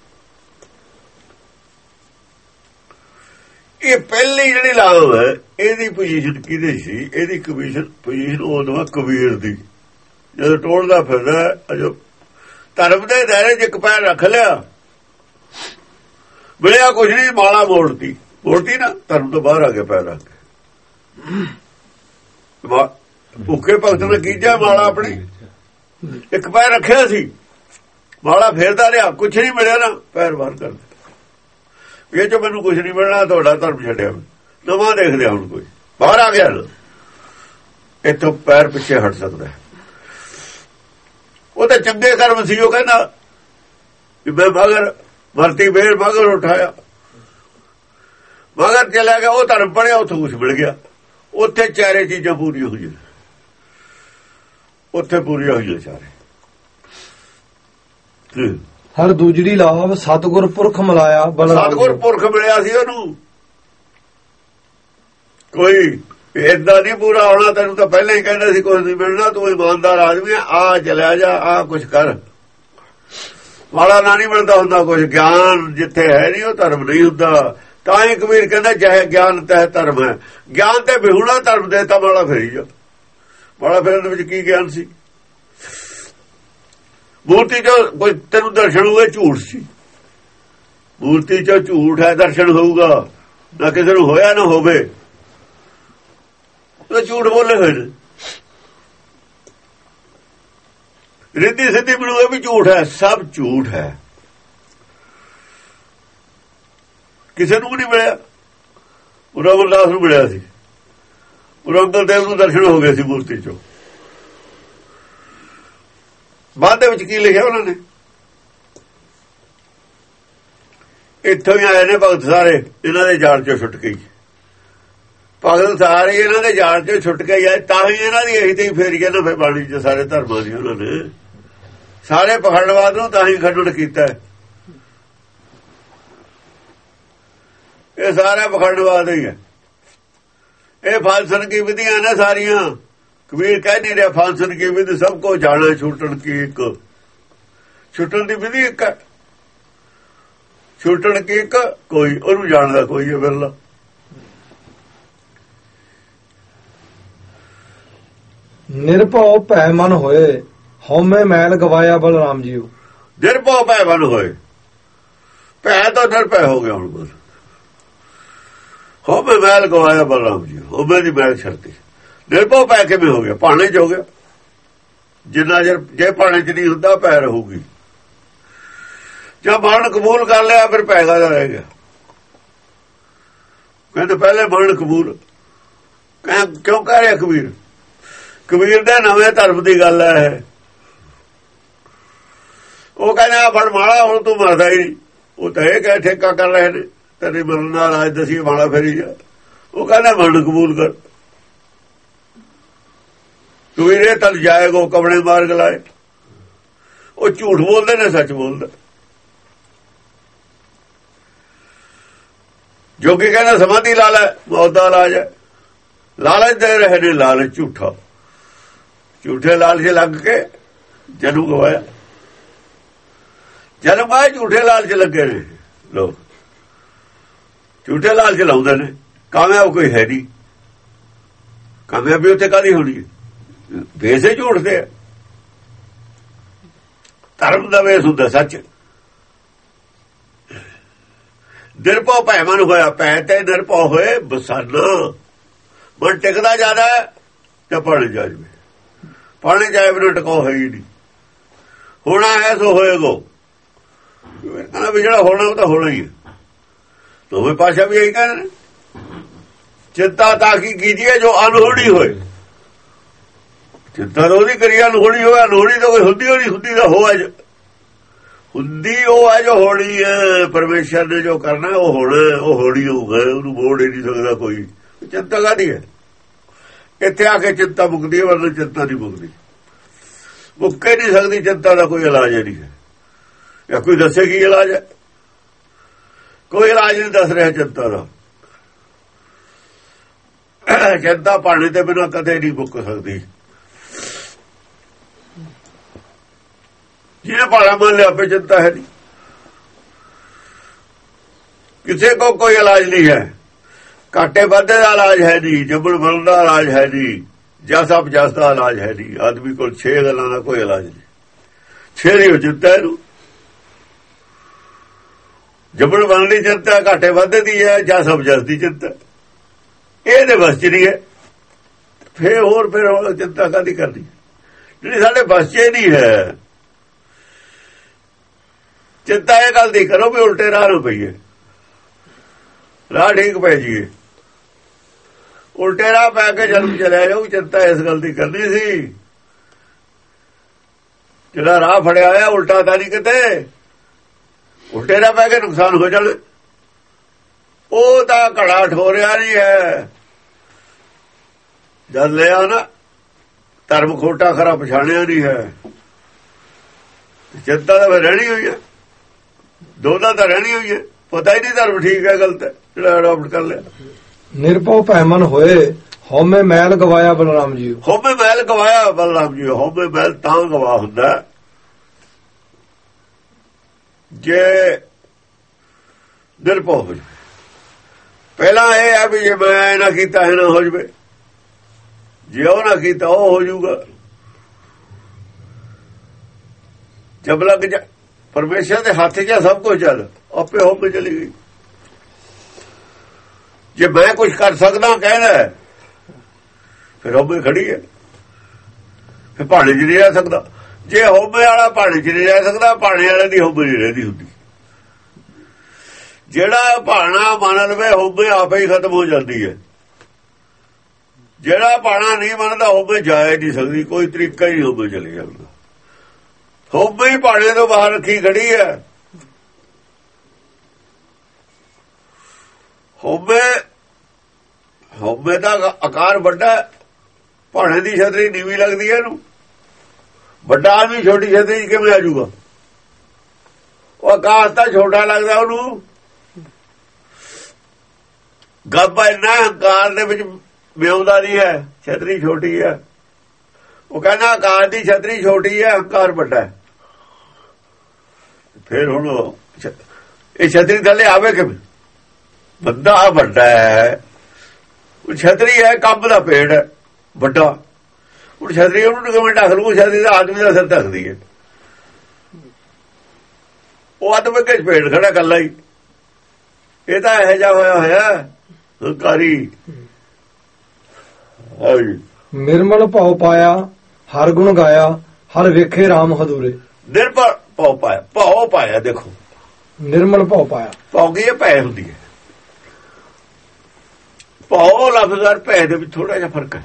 ਇਹ ਪਹਿਲੀ ਜਿਹੜੀ ਲਾਭ ਹੈ, ਇਹਦੀ ਪੋਜੀਸ਼ਨ ਕਿਹਦੀ ਸੀ? ਇਹਦੀ ਪੋਜੀਸ਼ਨ ਉਹ ਕਬੀਰ ਦੀ। ਜਦੋਂ ਟੋਲਦਾ ਫਿਰਦਾ, ਜੋ ਧਰਮ ਦੇ ਦਾਇਰੇ 'ਚ ਇੱਕ ਪੈਰ ਰੱਖ ਲਿਆ, ਮਿਲਿਆ ਕੁਛ ਨਹੀਂ, ਮਾਲਾ ਮੋੜਤੀ ਨਾ, ਧਰਮ ਤੋਂ ਬਾਹਰ ਆ ਗਿਆ ਪੈਰ ਰੱਖ ਕੇ। ਭੁੱਖੇ ਭਗਤ ਨੇ ਕੀਜਾ ਮਾਲਾ ਆਪਣੀ, ਇੱਕ ਪੈਰ ਰੱਖਿਆ ਸੀ, ਮਾਲਾ ਫੇਰਦਾ ਰਿਹਾ, ਕੁਛ ਨਹੀਂ ਮਿਲਿਆ ਨਾ, ਪੈਰ ਬਾਹਰ ਕਰ ਦਿੱਤਾ। ਇਹ 'ਚੋਂ ਮੈਨੂੰ ਕੁਛ ਨਹੀਂ ਮਿਲਣਾ, ਤੁਹਾਡਾ ਧਰਮ ਛੱਡਿਆ, ਨਵਾਂ ਦੇਖ ਲਿਆ। ਹੁਣ ਕੋਈ ਬਾਹਰ ਆ ਗਿਆ ਨਾ, ਇੱਥੋਂ ਪੈਰ ਪਿੱਛੇ ਹਟ ਸਕਦਾ। ਉਹ ਤਾਂ ਚੰਗੇ ਕਰਮ ਸੀ, ਉਹ ਕਹਿੰਦਾ ਮੈਂ ਮਗਰ ਮਰਤੀ ਬੇਰ ਮਗਰ ਉਠਾਇਆ, ਮਗਰ ਚਲਾ ਗਿਆ। ਉਹ ਧਰਮ ਪੜਿਆ, ਉੱਥੋਂ ਕੁਛ ਮਿਲ ਗਿਆ। ਉੱਥੇ ਚਾਰੇ ਚੀਜ਼ਾਂ ਪੂਰੀਆਂ ਹੋਈਆਂ, ਉੱਥੇ ਪੂਰੀਆਂ ਹੋਈਆਂ ਚਾਰੇ। ਹਰ ਦੂਜੜੀ ਲਾਭ ਸਤਿਗੁਰ ਪੁਰਖ ਮਿਲਾਇਆ ਬਲਰਾਮ। ਸਤਿਗੁਰ ਪੁਰਖ ਮਿਲਿਆ ਸੀ ਉਹਨੂੰ, ਕੋਈ ਏਦਾਂ ਨਹੀਂ ਪੂਰਾ ਹੋਣਾ। ਤੈਨੂੰ ਤਾਂ ਪਹਿਲਾਂ ਹੀ ਕਹਿੰਦਾ ਸੀ ਕੁਝ ਨਹੀਂ ਮਿਲਣਾ, ਤੂੰ ਇਮਾਨਦਾਰ ਆਦਮੀ ਆ, ਚਲਿਆ ਜਾ, ਆ ਕੁਛ ਕਰ। ਮਾੜਾ ਨਾ ਨਹੀਂ ਮਿਲਦਾ ਹੁੰਦਾ ਕੁਛ। ਗਿਆਨ ਜਿੱਥੇ ਹੈ ਨਹੀਂ, ਉਹ ਧਰਮ ਨਹੀਂ ਹੁੰਦਾ। ਤਾਂ ਹੀ ਕਬੀਰ ਕਹਿੰਦਾ ਚਾਹੇ ਗਿਆਨ ਤਹਿ ਧਰਮ ਹੈ। ਗਿਆਨ ਤੇ ਬਿਹੁਣਾ ਧਰਮ ਦੇ ਤਾਂ ਮਾੜਾ ਫੇਰੀ ਜਾ। ਮਾੜਾ ਫੇਰਨ ਦੇ ਵਿੱਚ ਕੀ ਗਿਆਨ ਸੀ? ਮੂਰਤੀ ਚੋਂ ਕੋਈ ਤੈਨੂੰ ਦਰਸ਼ਨ ਹੋਏ, ਝੂਠ ਸੀ। ਮੂਰਤੀ ਚੋਂ ਝੂਠ ਹੈ, ਦਰਸ਼ਨ ਹੋਊਗਾ ਨਾ, ਕਿਸੇ ਨੂੰ ਹੋਇਆ ਨਾ ਹੋਵੇ, ਉਹ ਝੂਠ ਬੋਲੇ ਹੋਏ ਨੇ। ਰਿੱਧੀ ਸਿੱਧੀ ਬਣੂਏ ਵੀ ਝੂਠ ਹੈ, ਸਭ ਝੂਠ ਹੈ। ਕਿਸੇ ਨੂੰ ਵੀ ਨਹੀਂ ਮਿਲਿਆ। ਗੁਰੂ ਅਮਰਦਾਸ ਨੂੰ ਮਿਲਿਆ ਸੀ, ਗੁਰੂ ਅੰਗਦ ਦੇਵ ਨੂੰ ਦਰਸ਼ਨ ਹੋ ਗਏ ਸੀ ਮੂਰਤੀ ਚੋਂ। ਬਾਅਦ ਦੇ ਵਿੱਚ ਕੀ ਲਿਖਿਆ ਉਹਨਾਂ ਨੇ? ਇੱਥੋਂ ਹੀ ਆਏ ਨੇ ਭਗਤ ਸਾਰੇ, ਇਹਨਾਂ ਦੇ ਜਾਲ ਚੋਂ ਛੁੱਟ ਗਈ। ਭਗਤ ਸਾਰੇ ਇਹਨਾਂ ਦੇ ਜਾਲ ਚੋਂ ਛੁੱਟ ਕੇ ਆਏ, ਤਾਂ ਹੀ ਇਹਨਾਂ ਦੀ ਇਹੀ ਤੇ ਫੇਰੀ ਨਾ ਫਿਰ ਬਾਣੀ ਚ ਸਾਰੇ ਧਰਮਾਂ ਦੀ। ਉਹਨਾਂ ਨੇ ਸਾਰੇ ਪਖੰਡਵਾਦ ਨੂੰ ਤਾਂ ਹੀ ਖੰਡਨ ਕੀਤਾ। ਇਹ ਸਾਰਾ ਪਖੰਡਵਾਦ ਹੀ ਹੈ। ਇਹ ਫਾਲਸਨ ਕੀ ਵਿਧੀਆਂ ਨੇ ਸਾਰੀਆਂ। ਕਬੀਰ ਕਹਿ ਨਹੀਂ ਰਿਹਾ ਫਾਲਸਨ ਕੀ ਵਿਧੀ ਸਭ ਕੋ ਜਾਣਾ, ਛੁੱਟਣ ਕੀ ਇੱਕ। ਛੁੱਟਣ ਦੀ ਵਿਧੀ ਇੱਕ ਹੈ, ਛੁੱਟਣ ਕੀ ਇੱਕ ਕੋਈ, ਉਹਨੂੰ ਜਾਣਦਾ ਕੋਈ ਹੈ ਬਿਰਲਾ। ਨਿਰਭਉ ਭੈ ਮਨ ਹੋਏ, ਹਉਮੈ ਮੈਲ ਗਵਾਇਆ ਬਲਰਾਮ ਜੀਓ। ਨਿਰਭਉ ਭੈ ਮਨ ਹੋਏ, ਭੈ ਤੋਂ ਨਿਰਭੈ ਹੋ ਗਿਆ। ਹੁਣ ਬਸ ਹਉਮੈ ਮੈਲ ਗਵਾਇਆ ਬਲਰਾਮ ਜੀ, ਹਉਮੈ ਦੀ ਮੈਲ ਛੱਡਤੀ। ਨਿਰਭਉ ਭੈ ਕਿਵੇਂ ਹੋ ਗਿਆ? ਭਾਣੇ ਚ ਹੋ ਗਿਆ। ਜਿੰਨਾ ਜੇ ਭਾਣੇ ਚ ਨਹੀਂ ਹੁੰਦਾ ਭੈ ਰਹੂਗੀ। ਜਦ ਮਰਨ ਕਬੂਲ ਕਰ ਲਿਆ ਫਿਰ ਭੈ ਕਾਹਦਾ ਰਹਿ ਗਿਆ? ਕਹਿੰਦੇ ਪਹਿਲੇ ਮਰਨ ਕਬੂਲ ਕਿਉਂ ਕਹਿ ਰਿਹਾ ਕਬੀਰ? ਕਬੀਰ ਦੇ ਨਵੇਂ ਧਰਮ ਦੀ ਗੱਲ ਹੈ। ਉਹ ਕਹਿੰਦਾ ਫੜ ਮਾਲਾ, ਹੁਣ ਤੂੰ ਮਰਦਾ ਹੀ ਨਹੀਂ। ਉਹ ਤਾਂ ਇਹ ਕਹਿ ਠੇਕਾ ਕਰ ਰਹੇ ਨੇ, ਤੇਰੇ ਮਰਨ ਨਾਲ ਅੱਜ ਦਸੀ ਮਾਲਾ ਫੇਰੀ ਜਾ। ਉਹ ਕਹਿੰਦਾ ਮਰਨ ਕਬੂਲ ਕਰ। ਕਬੀਰ ਇਹ ਤਲ ਜਾਏਗੋ ਕਬੜੇ ਮਾਰਗ ਲਾਏ। ਉਹ ਝੂਠ ਬੋਲਦੇ ਨੇ, ਸੱਚ ਬੋਲਦਾ। ਜੋਗੀ ਕਹਿੰਦਾ ਸਮਾਧੀ ਲਾ ਲੈ, ਮੌਤ ਦਾ ਇਲਾਜ ਹੈ। ਲਾਲਚ ਦੇ ਰਹੇ ਨੇ, ਲਾਲਚ ਝੂਠਾ, ਝੂਠੇ ਲਾਲਚ ਲੱਗ ਕੇ ਜਨਮ ਗਵਾਇਆ। ਜਨਮ ਆਏ ਝੂਠੇ ਲਾਲਚ ਲੱਗੇ ਨੇ ਲੋਕ, ਝੂਠੇ ਲਾਲਚ ਲਾਉਂਦੇ ਨੇ। ਕਾਮਯਾਬ ਕੋਈ ਹੈ ਨਹੀਂ, ਕਾਮਯਾਬੀ ਉੱਥੇ ਕਾਹਦੀ ਹੋਣੀ ਹੈ? ਵੇਸੇ ਝੂਠਦੇ ਆ। ਧਰਮ ਦਾ ਵੇਸ ਹੁੰਦਾ ਸੱਚ। ਨਿਰਭਉ ਭੈ ਮਨ ਹੋਇਆ, ਭੈ ਤੇ ਨਿਰਭਉ ਹੋਏ ਬਸਾਨਾ। ਮਨ ਟਿਕਦਾ ਜ਼ਿਆਦਾ ਤੇ ਪੜ ਜਾਵੇ, ਪਾਣੀ ਜਾਏ ਬਿਨਾਂ ਟਿਕਾਉ ਹੈ ਹੀ ਨਹੀਂ। ਹੋਣਾ ਹੈ ਸੋ ਹੋਏਗੋ, ਕਹਿੰਦਾ ਵੀ ਜਿਹੜਾ ਹੋਣਾ ਉਹ ਤਾਂ ਹੋਣਾ ਹੀ ਹੈ। ਦੋਵੇਂ ਪਾਸ਼ਾ ਵੀ ਇਹੀ ਕਹਿੰਦੇ ਨੇ, ਚਿੰਤਾ ਤਾਂ ਕੀ ਕੀਜੀਏ ਜੋ ਅਨਹੋਣੀ ਹੋਏ। ਚਿੰਤਾ ਤਾਂ ਉਹਦੀ ਕਰੀ ਅਨਹੋਣੀ ਹੋਏ, ਅਨਹੋਣੀ ਤਾਂ ਕੋਈ ਹੁੰਦੀ ਹੋਣੀ, ਹੁੰਦੀ ਤਾਂ ਹੋ ਹੈ, ਹੁੰਦੀ ਉਹ ਹੈ ਜੋ ਹੋਣੀ ਹੈ। ਪਰਮੇਸ਼ਰ ਨੇ ਜੋ ਕਰਨਾ ਉਹ ਹੋਣਾ, ਉਹ ਹੋਣੀ ਹੋਊਗਾ, ਉਹਨੂੰ ਮੋੜ ਹੀ ਨਹੀਂ ਸਕਦਾ ਕੋਈ। ਚਿੰਤਾ ਕਾਹਦੀ ਹੈ? ਇੱਥੇ ਆ ਕੇ ਚਿੰਤਾ ਮੁੱਕਦੀ ਹੈ, ਵਰਨਾ ਚਿੰਤਾ ਨਹੀਂ ਮੁੱਕਦੀ, ਮੁੱਕੇ ਨਹੀਂ ਸਕਦੀ। ਚਿੰਤਾ ਦਾ ਕੋਈ ਇਲਾਜ ਨਹੀਂ ਹੈ, ਜਾਂ ਕੋਈ ਦੱਸੇ ਕੀ ਇਲਾਜ ਹੈ? ਕੋਈ ਇਲਾਜ ਨਹੀਂ ਦੱਸ ਰਿਹਾ ਚਿੰਤਾ ਦਾ। ਚਿੰਤਾ ਪਾਣੀ ਦੇ ਬਿਨਾਂ ਕਦੇ ਨਹੀਂ ਮੁੱਕ ਸਕਦੀ। ਜਿਹਨੇ ਭਾੜਾ ਮੰਨ ਲਿਆ ਆਪੇ ਚਿੰਤਾ ਹੈ ਨਹੀਂ। ਕਿਸੇ ਕੋ ਕੋਈ ਇਲਾਜ ਨਹੀਂ ਹੈ, ਘਾਟੇ ਵਾਧੇ ਦਾ ਇਲਾਜ ਹੈ ਨਹੀਂ, ਜੰਮਣ ਮਰਨ ਦਾ ਇਲਾਜ ਹੈ ਨਹੀਂ, ਜਸ ਆਪ ਜਸ ਦਾ ਇਲਾਜ ਹੈ ਨਹੀਂ। ਆਦਮੀ ਕੋਲ 6 ਗੱਲਾਂ ਦਾ ਕੋਈ ਇਲਾਜ ਨਹੀਂ। 6 ਨਹੀਂ ਹੋ ਚਿੰਤਾ ਇਹਨੂੰ। ਜੰਮਣ ਮਰਨ ਦੀ ਚਿੰਤਾ, ਘਾਟੇ ਵਾਧੇ ਦੀ ਹੈ, ਜਸ ਆਪ ਜਸ ਦੀ ਚਿੰਤਾ। ਇਹਦੇ ਬਸ ਚ ਨਹੀਂ ਹੈ, ਫਿਰ ਚਿੰਤਾ ਕਾਹਦੀ ਕਰਨੀ ਜਿਹੜੀ ਸਾਡੇ ਬਸ ਚ ਨਹੀਂ ਹੈ। ਚਿੰਤਾ ਇਹ ਗੱਲ ਦੀ ਕਰੋ ਵੀ ਉਲਟੇ ਰਾਹ ਨੂੰ ਪਈਏ, ਰਾਹ ਠੀਕ ਪੈ ਜੀਏ। ਉਲਟੇ ਰਾਹ ਪੈ ਕੇ ਜਨਮ ਚਲਿਆ ਜਾਊ। ਚਿੰਤਾ ਇਸ ਗੱਲ ਦੀ ਕਰਨੀ ਸੀ, ਜਿਹੜਾ ਰਾਹ ਫੜਿਆ ਹੋਇਆ ਉਲਟਾ ਤਾਂ ਨਹੀਂ ਕਿਤੇ। ਉਲਟੇ ਰਾਹ ਪੈ ਕੇ ਨੁਕਸਾਨ ਹੋ ਜਾਣਾ। ਉਹ ਤਾਂ ਘੜਾ ਠੋਰਿਆ ਨਹੀਂ ਹੈ। ਜਦ ਲਿਆ ਨਾ ਧਰਮ ਖੋਟਾ ਖਰਾ ਪਛਾਣਿਆ ਨਹੀਂ ਹੈ। ਚਿੰਤਾ ਤਾਂ ਰਹਿਣੀ ਹੋਈ ਹੈ, ਦੋਨਾਂ ਤਾਂ ਰਹਿਣੀ ਹੋਈ ਹੈ। ਪਤਾ ਹੀ ਨਹੀਂ ਧਰਮ ਠੀਕ ਹੈ ਗਲਤ ਹੈ, ਜਿਹੜਾ ਅਡਾਪਟ ਕਰ ਲਿਆ। ਨਿਰਭਉ ਭੈ ਮਨ ਹੋਏ, ਹਉਮੈ ਮੈਲ ਗਵਾਇਆ ਬਲਰਾਮ ਜੀ। ਹਉਮੈ ਮੈਲ ਗਵਾਇਆ ਬਲਰਾਮ ਜੀ। ਹਉਮੈ ਮੈਲ ਤਾਂ ਗਵਾ ਹੁੰਦਾ ਜੇ ਨਿਰਭਉ ਹੋ ਜਾਵੇ। ਪਹਿਲਾਂ ਇਹ ਹੈ ਵੀ ਜੇ ਮੈਂ ਨਾ ਕੀਤਾ ਇਹ ਨਾ ਹੋ ਜਾਵੇ, ਜੇ ਉਹ ਨਾ ਕੀਤਾ ਉਹ ਹੋ ਜਾਊਗਾ। ਜਬ ਲੱਗ ਜਾ ਪਰਮੇਸ਼ਰ ਦੇ ਹੱਥ 'ਚ ਸਭ ਕੁਝ, ਚੱਲ ਆਪੇ ਹੋ ਕੇ ਚਲੀ ਗਈ। ਜੇ ਮੈਂ ਕੁਝ ਕਰ ਸਕਦਾ ਕਹਿੰਦਾ, ਫਿਰ ਹੋਵੇ ਖੜੀ ਹੈ, ਫਿਰ ਭਾਣੇ 'ਚ ਨਹੀਂ ਰਹਿ ਸਕਦਾ। ਜੇ ਹੋਵੇ ਵਾਲਾ ਭਾਣੇ 'ਚ ਨਹੀਂ ਰਹਿ ਸਕਦਾ, ਭਾਣੇ ਵਾਲੇ ਦੀ ਹੋਵੇ ਨਹੀਂ ਰਹਿੰਦੀ ਹੁੰਦੀ। ਜਿਹੜਾ ਭਾਣਾ ਮੰਨ ਲਵੇ ਹੋਵੇ ਆਪੇ ਹੀ ਖਤਮ ਹੋ ਜਾਂਦੀ ਹੈ। ਜਿਹੜਾ ਭਾਣਾ ਨਹੀਂ ਮੰਨਦਾ ਹੋਵੇ ਜਾਏ ਨਹੀਂ ਸਕਦੀ, ਕੋਈ ਤਰੀਕਾ ਹੀ ਨਹੀਂ ਹੋਵੇ ਚਲੇ ਜਾਂਦਾ। ਹੋਵੇ ਹੀ ਭਾਣੇ ਤੋਂ ਬਾਹਰ ਰੱਖੀ ਖੜੀ ਹੈ। ਹੋਵੇ ਦਾ ਆਕਾਰ ਵੱਡਾ, ਭਾਣੇ ਦੀ ਛਤਰੀ ਨੀਵੀਂ ਲੱਗਦੀ ਹੈ ਇਹਨੂੰ। ਵੱਡਾ ਆਦਮੀ ਛੋਟੀ ਛਤਰੀ ਕਿਵੇਂ ਆ ਜਾਊਗਾ? ਉਹ ਆਕਾਸ਼ ਤਾਂ ਛੋਟਾ ਲੱਗਦਾ ਉਹਨੂੰ। ਗੱਬ ਇੰਨਾ ਹੰਕਾਰ ਦੇ ਵਿੱਚ ਮਿਆਉਂਦਾ ਨਹੀਂ ਹੈ, ਛਤਰੀ ਛੋਟੀ ਹੈ। ਉਹ ਕਹਿੰਦਾ ਆਕਾਸ਼ ਦੀ ਛਤਰੀ ਛੋਟੀ ਹੈ, ਹੰਕਾਰ ਵੱਡਾ ਹੈ। ਫਿਰ ਹੁਣ ਇਹ ਛਤਰੀ ਥੱਲੇ ਆਵੇ ਕਿਵੇਂ? ਬੰਦਾ ਵੱਡਾ ਹੈ, ਉਹ ਛਤਰੀ ਹੈ, ਕੰਬ ਦਾ ਪੇੜ ਹੈ ਵੱਡਾ। ਹੁਣ ਛਤਰੀ ਉਹਨੂੰ ਕਿਵੇਂ ਢੱਕ ਲੂ? ਛਤਰੀ ਦਾ ਆਦਮੀ ਦਾ ਸਿਰ ਢੱਕਦੀ ਹੈ। ਉਹ ਆਦਮੀ ਕੇ ਪੇੜ ਖੜਾ ਕੱਲਾ ਹੀ। ਇਹ ਤਾਂ ਇਹੋ ਜਿਹਾ ਹੋਇਆ ਹੰਕਾਰੀ। ਨਿਰਮਲ ਭਉ ਪਾਇਆ, ਹਰ ਗੁਣ ਗਾਇਆ, ਹਰ ਵੇਖੇ ਰਾਮ ਹਦੂਰੇ। ਨਿਰਮਲ ਭਉ ਪਾਇਆ, ਭਉ ਪਾਇਆ। ਦੇਖੋ ਨਿਰਮਲ ਭਉ ਪਾਇਆ, ਭਉ ਕੀ ਭੈ ਹੁੰਦੀ ਹੈ। ਭਉ ਲਫ਼ਜ਼ ਔਰ ਭੈ ਦੇ ਵਿੱਚ ਥੋੜਾ ਜਿਹਾ ਫਰਕ ਹੈ।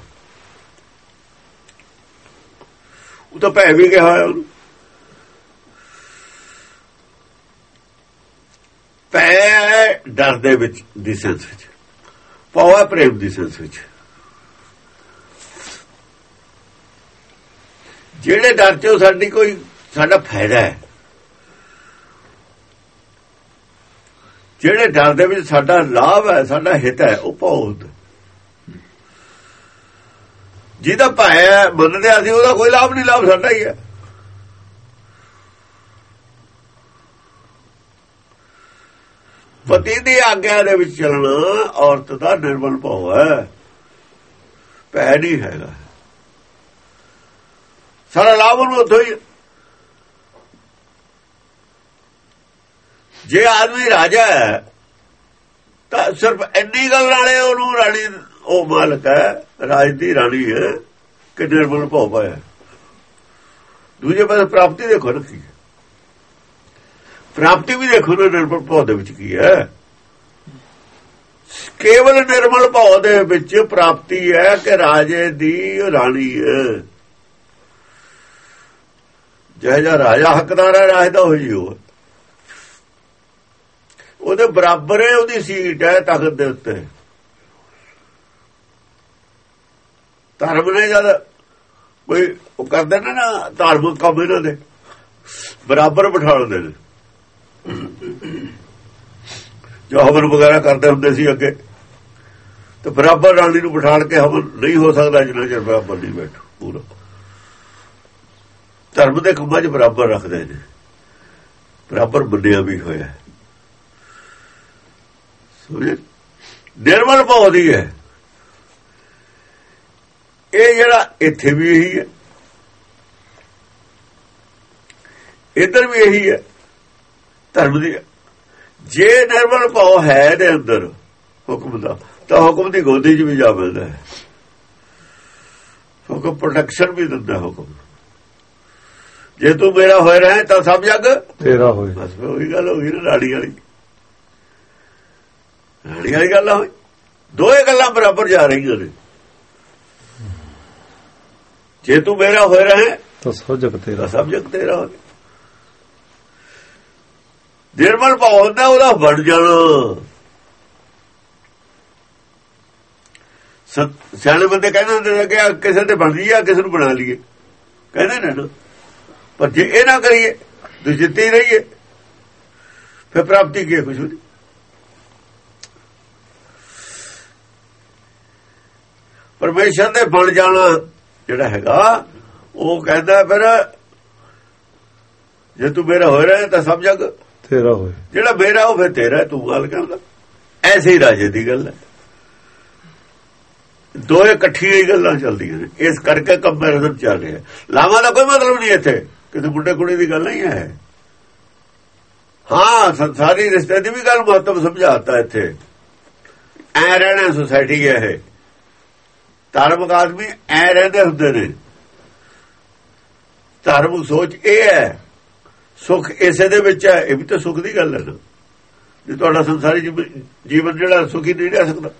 ਉਹ ਤਾਂ ਭੈ ਵੀ ਕਿਹਾ ਹੋਇਆ ਉਹਨੂੰ। ਭੈ ਡਰ ਦੇ ਵਿੱਚ ਦੀ ਸੈਂਸ ਵਿੱਚ, ਭਉ ਹੈ ਪ੍ਰੇਮ ਦੀ ਸੈਂਸ ਵਿੱਚ। ਜਿਹੜੇ ਡਰ ਚੋਂ ਸਾਡੀ ਕੋਈ ਸਾਡਾ ਫਾਇਦਾ ਹੈ, ਜਿਹੜੇ ਡਰ ਦੇ ਵਿੱਚ ਸਾਡਾ ਲਾਭ ਹੈ, ਸਾਡਾ ਹਿੱਤ ਹੈ, ਉਹ ਭਉ ਹੁੰਦਾ। ਜਿਹਦਾ ਭੈ ਮੰਨਦੇ ਅਸੀਂ ਉਹਦਾ ਕੋਈ ਲਾਭ ਨਹੀਂ, ਲਾਭ ਸਾਡਾ ਹੀ ਹੈ। ਪਤੀ ਦੀ ਆਗਿਆ ਦੇ ਵਿੱਚ ਚੱਲਣਾ ਔਰਤ ਦਾ ਨਿਰਮਲ ਭਾਵ ਹੈ, ਭੈ ਨਹੀਂ ਹੈਗਾ। ਸਾਰਾ ਲਾਭ ਉਹਨੂੰ ਉੱਥੋਂ ਹੀ। ਜੇ ਆਦਮੀ ਰਾਜਾ ਹੈ ਤਾਂ ਸਿਰਫ ਇੰਨੀ ਗੱਲ ਨਾਲੇ ਉਹਨੂੰ ਰਾਣੀ, ਉਹ ਮਾਲਕ ਹੈ, ਰਾਜ ਦੀ ਰਾਣੀ ਹੈ ਕਿ ਨਿਰਮਲ ਭਾਵ ਪਾਇਆ। ਦੂਜੇ ਪਾਸੇ ਪ੍ਰਾਪਤੀ ਦੇਖੋ ਨਾ ਕੀ, ਪ੍ਰਾਪਤੀ ਵੀ ਦੇਖੋ ਨਾ ਨਿਰਮਲ ਭਾਵ ਦੇ ਵਿੱਚ ਕੀ ਹੈ। ਕੇਵਲ ਨਿਰਮਲ ਭਾਵ ਦੇ ਵਿੱਚ ਪ੍ਰਾਪਤੀ ਹੈ ਕਿ ਰਾਜੇ ਦੀ ਰਾਣੀ ਹੈ। ਜਿਹੜਾ ਰਾਜਾ ਹੱਕਦਾਰ ਹੈ ਰਾਜ ਦਾ, ਹੋਈ ਉਹਦੇ ਬਰਾਬਰ ਹੈ, ਉਹਦੀ ਸੀਟ ਹੈ ਤਖਤ ਦੇ ਉੱਤੇ। ਧਰਮ ਨੇ ਜਦ ਕੋਈ ਉਹ ਕਰਦੇ ਨੇ ਨਾ ਧਾਰਮਿਕ ਕੰਮ, ਇਹਨਾਂ ਦੇ ਬਰਾਬਰ ਬਿਠਾ ਲੈਂਦੇ ਨੇ। ਜੋ ਹਵਨ ਵਗੈਰਾ ਕਰਦੇ ਹੁੰਦੇ ਸੀ ਅੱਗੇ, ਤੇ ਬਰਾਬਰ ਰਾਣੀ ਨੂੰ ਬਿਠਾ ਕੇ ਹਵਨ ਨਹੀਂ ਹੋ ਸਕਦਾ ਜਿੰਨਾ ਚਿਰ ਬਰਾਬਰ ਨਹੀਂ ਬੈਠੋ। ਪੂਰਾ ਧਰਮ ਦੇ ਕੰਮਾਂ 'ਚ ਬਰਾਬਰ ਰੱਖਦੇ ਨੇ, ਬਰਾਬਰ ਮੰਨਿਆ ਵੀ ਹੋਇਆ। ਨਿਰਮਲ ਭਾਵ ਦੀ ਹੈ ਇਹ, ਜਿਹੜਾ ਇੱਥੇ ਵੀ ਇਹੀ ਹੈ, ਇੱਧਰ ਵੀ ਇਹੀ ਹੈ ਧਰਮ ਦੀ। ਜੇ ਨਿਰਮਲ ਭਾਵ ਹੈ ਇਹਦੇ ਅੰਦਰ ਹੁਕਮ ਦਾ, ਤਾਂ ਹੁਕਮ ਦੀ ਗੋਦੀ 'ਚ ਵੀ ਜਾ ਮਿਲਦਾ ਹੈ। ਹੁਕਮ ਪ੍ਰੋਟੈਕਸ਼ਨ ਵੀ ਦਿੰਦਾ ਹੁਕਮ। ਜੇ ਤੂੰ ਮੇਰਾ ਹੋਏ ਰਹੇ ਤਾਂ ਸਭ ਜੱਗ ਤੇਰਾ ਹੋਏ। ਬਸ ਉਹੀ ਗੱਲ ਹੋ ਗਈ ਨਾ ਰਾਣੀ ਵਾਲੀ, ਰਾਣੀ ਵਾਲੀ ਗੱਲ ਹੋਈ। ਦੋਏ ਗੱਲਾਂ ਬਰਾਬਰ ਜਾ ਰਹੀਆਂ ਨੇ। ਜੇ ਤੂੰ ਮੇਰਾ ਹੋਏ ਰਹੇ ਤਾਂ ਸਭ ਜਗ ਤੇਰਾ, ਸਭ ਜਗ ਤੇਰਾ ਹੋਵੇ। ਨਿਰਮਲ ਭਾਵ ਹੁੰਦਾ ਉਹਦਾ ਬਣ ਜਾਣਾ। ਸਿਆਣੇ ਬੰਦੇ ਕਹਿੰਦੇ ਹੁੰਦੇ ਨੇ ਕਿ ਕਿਸੇ ਤੇ ਬਣ ਜਾਈਏ, ਕਿਸੇ ਨੂੰ ਬਣਾ ਲਈਏ, ਕਹਿੰਦੇ ਨੇ ਨਾ। ਪਰ ਜੇ ਇਹ ਨਾ ਕਰੀਏ ਤਾਂ ਜਿੱਤੇ ਹੀ ਰਹੀਏ, ਫਿਰ ਪ੍ਰਾਪਤੀ ਕੀ ਕੁਝ ਨਹੀਂ। ਪਰਮੇਸ਼ਰ ਦੇ ਬਣ ਜਾਣਾ ਜਿਹੜਾ ਹੈਗਾ, ਉਹ ਕਹਿੰਦਾ ਫਿਰ ਜੇ ਤੂੰ ਮੇਰਾ ਹੋ ਰਿਹਾ ਤਾਂ ਸਭ ਜਗ ਤੇਰਾ ਹੋਏ। ਜਿਹੜਾ ਮੇਰਾ ਉਹ ਫਿਰ ਤੇਰਾ, ਤੂੰ ਗੱਲ ਕਰਦਾ। ਐਸੇ ਹੀ ਰਾਜੇ ਦੀ ਗੱਲ ਹੈ, ਦੋਏ ਇਕੱਠੀਆਂ ਹੀ ਗੱਲਾਂ ਚੱਲਦੀਆਂ ਨੇ। ਇਸ ਕਰਕੇ ਕੰਪੈਰੀਜ਼ਨ ਚੱਲ ਰਿਹਾ। ਲਾਵਾਂ ਦਾ ਕੋਈ ਮਤਲਬ ਨਹੀਂ ਇੱਥੇ, ਕਿਤੇ ਮੁੰਡੇ ਕੁੜੀ ਦੀ ਗੱਲ ਨਹੀਂ ਹੈ। ਹਾਂ, ਸੰਸਾਰੀ ਰਿਸ਼ਤੇ ਦੀ ਵੀ ਗੱਲ ਮਹੱਤਵ ਸਮਝਾਤਾ ਇੱਥੇ। ਐ ਰਹਿਣਾ ਸੁਸਾਇਟੀ ਹੈ ਇਹ, ਧਾਰਮਿਕ ਆਦਮੀ ਐ ਰਹਿੰਦੇ ਹੁੰਦੇ ਨੇ। ਧਾਰਮਿਕ ਸੋਚ ਇਹ ਹੈ, ਸੁੱਖ ਇਸੇ ਦੇ ਵਿੱਚ ਹੈ। ਇਹ ਵੀ ਤਾਂ ਸੁੱਖ ਦੀ ਗੱਲ ਹੈ ਨਾ। ਜੇ ਤੁਹਾਡਾ ਸੰਸਾਰੀ ਜੀਵਨ ਜਿਹੜਾ ਸੁਖੀ ਨਹੀਂ ਰਹਿ ਸਕਦਾ।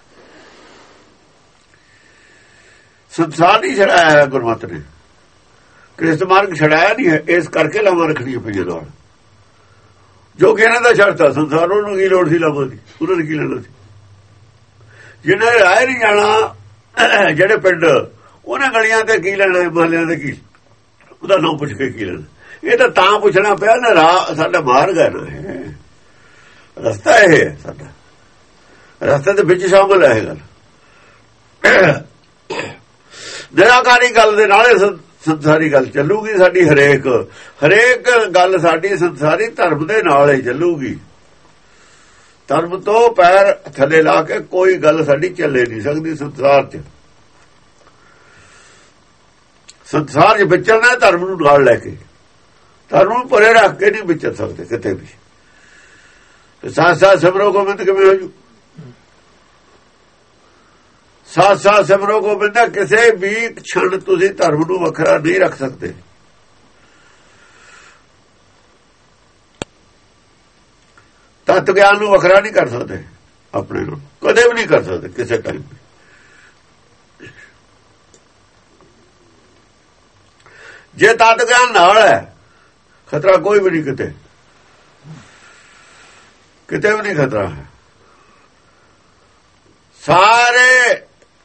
ਸੰਸਾਰ ਨਹੀਂ ਛੜਾਇਆ ਹੈ ਗੁਰਮਤਿ ਨੇ, ਕ੍ਰਿਸ਼ਟ ਮਾਰਗ ਛੜਾਇਆ ਨਹੀਂ ਹੈ। ਇਸ ਕਰਕੇ ਲਾਵਾਂ ਰੱਖਣੀਆਂ ਪਈਆਂ ਨਾਲ। ਜੋ ਕਿ ਇਹਨਾਂ ਦਾ ਛੱਡਤਾ ਸੰਸਾਰ, ਉਹਨੂੰ ਕੀ ਲੋੜ ਸੀ ਲਾਵਾਂ ਦੀ? ਉਹਨਾਂ ਨੇ ਕੀ ਲੈਣਾ ਸੀ? ਜਿਹਨਾਂ ਨੇ ਰਾਹ ਨਹੀਂ ਜਾਣਾ, ਜਿਹੜੇ ਪਿੰਡ ਉਹਨਾਂ ਗਲੀਆਂ ਤੇ ਕੀ ਲੈਣਾ, ਮਹੱਲਿਆਂ ਦੇ ਕੀ, ਉਹਦਾ ਨਾਮ ਪੁੱਛ ਕੇ ਕੀ ਲੈਣਾ? ਇਹ ਤਾਂ ਪੁੱਛਣਾ ਪਿਆ ਨਾ, ਰਾਹ ਸਾਡਾ ਮਾਰਗ ਹੈ ਨਾ, ਰਸਤਾ ਇਹ ਹੈ ਸਾਡਾ, ਰਸਤੇ ਦੇ ਵਿੱਚ ਸ਼ਾਮਲ ਹੈ ਇਹ ਗੱਲ। ਨਿਰਾਕਾਰੀ ਗੱਲ ਦੇ ਨਾਲ ਸੰਸਾਰੀ ਗੱਲ ਚੱਲੂਗੀ ਸਾਡੀ। ਹਰੇਕ ਗੱਲ ਸਾਡੀ ਸੰਸਾਰੀ ਧਰਮ ਦੇ ਨਾਲ ਹੀ ਚੱਲੂਗੀ। ਧਰਮ ਤੋਂ ਪੈਰ ਥੱਲੇ ਲਾ ਕੇ ਕੋਈ ਗੱਲ ਸਾਡੀ ਚੱਲੇ ਨਹੀਂ ਸਕਦੀ ਸੰਸਾਰ 'ਚ। ਸੰਸਾਰ 'ਚ ਵਿਚਰਨਾ ਧਰਮ ਨੂੰ ਨਾਲ ਲੈ ਕੇ, ਧਰਮ ਨੂੰ ਪਰੇ ਰੱਖ ਕੇ ਨਹੀਂ ਵਿਚਰ ਸਕਦੇ ਕਿਤੇ ਵੀ। ਸਾਥ ਸਾਥ ਸਿਮਰੋ ਗੋਬਿੰਦ ਕਿਵੇਂ ਹੋ ਜੂ? ਸਾਥ ਸਾਥ ਸਿਮਰੋ ਗੋਬਿੰਦ, ਕਿਸੇ ਵੀ ਛਣ ਤੁਸੀਂ ਧਰਮ ਨੂੰ ਵੱਖਰਾ ਨਹੀਂ ਰੱਖ ਸਕਦੇ। ਤਤ ਗਿਆਨ ਨੂੰ ਵੱਖਰਾ ਨਹੀਂ ਕਰ ਸਕਦੇ ਆਪਣੇ ਨੂੰ, ਕਦੇ ਵੀ ਨਹੀਂ ਕਰ ਸਕਦੇ ਕਿਸੇ ਟਾਈਮ। ਜੇ ਤਤ ਗਿਆਨ ਨਾਲ ਹੈ, ਖਤਰਾ ਕੋਈ ਵੀ ਨਹੀਂ, ਕਿਤੇ ਵੀ ਨਹੀਂ ਖਤਰਾ ਹੈ। ਸਾਰੇ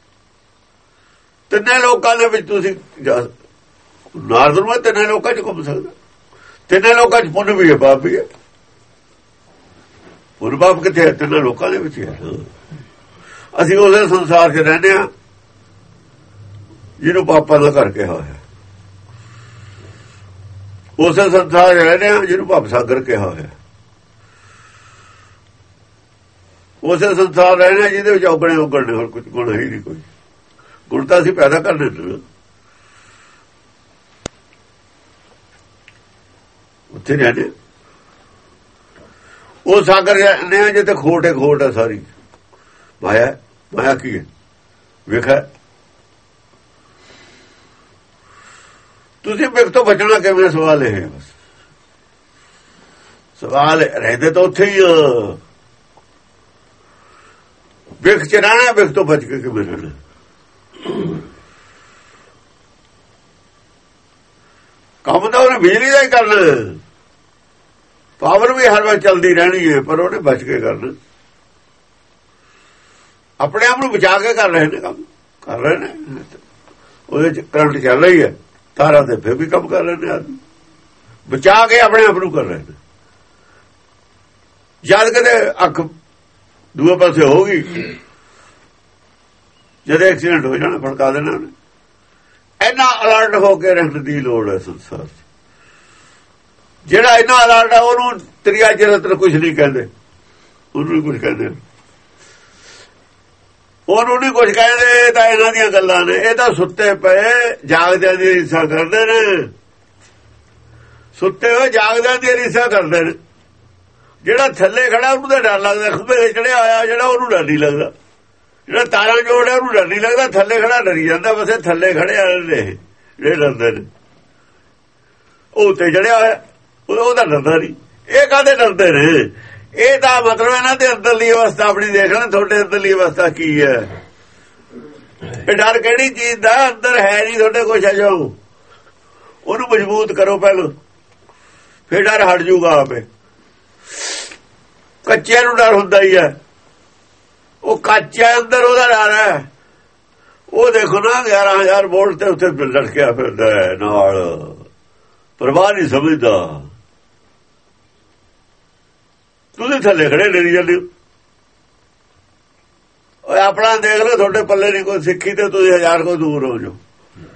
ਤਿੰਨੇ ਲੋਕਾਂ ਦੇ ਵਿੱਚ ਤੁਸੀਂ ਨਾਰਦਨ ਵਿੱਚ ਤਿੰਨੇ ਲੋਕਾਂ 'ਚ ਘੁੰਮ ਸਕਦਾ। ਤਿੰਨੇ ਲੋਕਾਂ 'ਚ ਪੁੰਨ ਵੀ ਹੈ, ਪਾਪ ਵੀ ਹੈ। ਪੁੰਨ ਪਾਪ ਕਿੱਥੇ ਹੈ? ਤਿੰਨੇ ਲੋਕਾਂ ਦੇ ਵਿੱਚ ਹੈ। ਅਸੀਂ ਉਸੇ ਸੰਸਾਰ 'ਚ ਰਹਿੰਦੇ ਹਾਂ ਜਿਹਨੂੰ ਪਾਪਾਂ ਦਾ ਘਰ ਕਿਹਾ ਹੋਇਆ। ਉਸੇ ਸੰਸਾਰ ਰਹਿੰਦੇ ਆ ਜਿਹਨੂੰ ਭਵ ਸਾਗਰ ਕਿਹਾ ਹੋਇਆ। ਉਸੇ ਸੰਸਾਰ ਰਹਿਣਾ ਜਿਹਦੇ ਵਿੱਚ ਔਗਣੇ ਔਗਣ ਹੋਰ ਕੁਝ ਗੁਣ ਹੀ ਨਹੀਂ। ਕੋਈ ਗੁਣ ਤਾਂ ਅਸੀਂ ਪੈਦਾ ਕਰ ਲੈਂਦੇ, ਉੱਥੇ ਰਹਿੰਦੇ। ਉਹ ਸਾਗਰ ਰਹਿੰਦੇ ਆ ਜਿੱਥੇ ਖੋਟ ਹੈ, ਖੋਟ ਹੈ ਸਾਰੀ ਮਾਇਆ। ਮਾਇਆ ਕੀ ਹੈ ਵੇਖਿਆ ਤੁਸੀਂ? ਵਿਖ ਤੋਂ ਬਚਣਾ ਕਿਵੇਂ? ਸਵਾਲ ਇਹ ਹੈ ਬਸ। ਸਵਾਲ ਰਹਿੰਦੇ ਤਾਂ ਉੱਥੇ ਹੀ ਵਿਖ ਚ ਰਹਿਣਾ। ਵਿਖ ਤੋਂ ਬਚ ਕੇ ਕਿਵੇਂ ਰਹਿਣਾ? ਕੰਮ ਤਾਂ ਉਹਨੇ ਬਿਜਲੀ ਦਾ ਹੀ ਕਰਨਾ। ਪਾਵਰ ਵੀ ਹਰ ਵਾਰ ਚੱਲਦੀ ਰਹਿਣੀ ਹੈ, ਪਰ ਉਹਨੇ ਬਚ ਕੇ ਕਰਨਾ। ਆਪਣੇ ਆਪ ਨੂੰ ਬਚਾ ਕੇ ਕਰ ਰਹੇ ਨੇ, ਕੰਮ ਕਰ ਰਹੇ ਨੇ। ਉਹਦੇ ਚ ਕਰੰਟ ਚੱਲ ਰਹੀ ਹੈ, ਤਾਰਾਂ ਤੇ ਫਿਰ ਵੀ ਕੰਮ ਕਰ ਰਹੇ ਨੇ ਆਦਮੀ। ਬਚਾ ਕੇ ਆਪਣੇ ਆਪ ਨੂੰ ਕਰ ਰਹੇ ਨੇ। ਜਦ ਕਦੇ ਅੱਖ ਦੂਏ ਪਾਸੇ ਹੋਊਗੀ, ਜਦ ਐਕਸੀਡੈਂਟ ਹੋ ਜਾਣਾ ਫੜਕਾ ਦੇਣਾ ਉਹਨੇ। ਇੰਨਾ ਅਲਰਟ ਹੋ ਕੇ ਰਹਿਣ ਦੀ ਲੋੜ ਹੈ ਸੰਸਾਰ 'ਚ। ਜਿਹੜਾ ਇੰਨਾ ਅਲਰਟ ਹੈ ਉਹਨੂੰ ਤ੍ਰਿਆ ਚਰਿੱਤਰ ਕੁਝ ਨਹੀਂ ਕਹਿੰਦੇ। ਉਹਨੂੰ ਕੁਝ ਕਹਿੰਦੇ, ਉਹਨੂੰ ਨਹੀਂ ਕੁਝ ਕਹਿੰਦੇ। ਤਾਂ ਇਹਨਾਂ ਦੀਆਂ ਗੱਲਾਂ ਨੇ। ਇਹ ਤਾਂ ਸੁੱਤੇ ਪਏ ਜਾਗਦਿਆਂ ਦੀ ਰੀਸਾਂ ਕਰਦੇ ਨੇ। ਸੁੱਤੇ ਹੋਏ ਜਾਗਦਿਆਂ ਦੀ ਰੀਸਾਂ ਕਰਦੇ ਨੇ। ਜਿਹੜਾ ਥੱਲੇ ਖੜਾ ਉਹਨੂੰ ਤਾਂ ਡਰ ਲੱਗਦਾ। ਖੁੱਬੇ ਚੜਿਆ ਹੋਇਆ ਜਿਹੜਾ ਉਹਨੂੰ ਡਰ ਨਹੀਂ ਲੱਗਦਾ। ਜਿਹੜਾ ਤਾਰਾਂ ਜੋੜਿਆ ਉਹਨੂੰ ਡਰ ਨਹੀਂ ਲੱਗਦਾ। ਥੱਲੇ ਖੜਾ ਡਰੀ ਜਾਂਦਾ। ਬਸ ਥੱਲੇ ਖੜੇ ਆ ਨੇ ਜਿਹੜੇ ਡਰਦੇ ਨੇ। ਉਹ ਉੱਤੇ ਚੜਿਆ ਹੋਇਆ ਉਹਦਾ ਡਰਦਾ ਨਹੀਂ। ਇਹ ਕਾਹਦੇ ਡਰਦੇ ਨੇ? ਇਹ ਤਾਂ ਮਤਲਬ ਇਹਨਾਂ ਦੇ ਅੰਦਰਲੀ ਅਵਸਥਾ ਆਪਣੀ ਦੇਖ ਲੈਣ। ਤੁਹਾਡੇ ਅੰਦਰਲੀ ਅਵਸਥਾ ਕੀ ਹੈ? ਇਹ ਡਰ ਕਿਹੜੀ ਚੀਜ਼ ਦਾ? ਅੰਦਰ ਹੈ ਨਹੀਂ ਤੁਹਾਡੇ ਕੁਛ। ਜੋ ਉਹਨੂੰ ਮਜ਼ਬੂਤ ਕਰੋ ਪਹਿਲਾਂ, ਫਿਰ ਡਰ ਹਟ ਜੂਗਾ ਆਪੇ। ਕੱਚਿਆਂ ਨੂੰ ਡਰ ਹੁੰਦਾ ਹੀ ਹੈ। ਉਹ ਕੱਚਾ ਅੰਦਰ ਉਹਦਾ ਡਰ ਹੈ। ਉਹ ਦੇਖੋ ਨਾ 11,000 ਵੋਲਟ ਤੇ ਉੱਥੇ ਲਟਕਿਆ ਫਿਰਦਾ ਨਾਲ, ਪਰਵਾਹ ਨਹੀਂ ਸਮਝਦਾ। ਤੁਸੀਂ ਥੱਲੇ ਖੜੇ ਡਰੀ ਜਾਂਦੇ ਹੋ। ਆਪਣਾ ਦੇਖ ਲਓ, ਤੁਹਾਡੇ ਪੱਲੇ ਨਹੀਂ ਕੋਈ ਸਿੱਖੀ ਤੇ ਤੁਸੀਂ 1000 ਕੋ ਦੂਰ ਹੋ ਜਾਓ।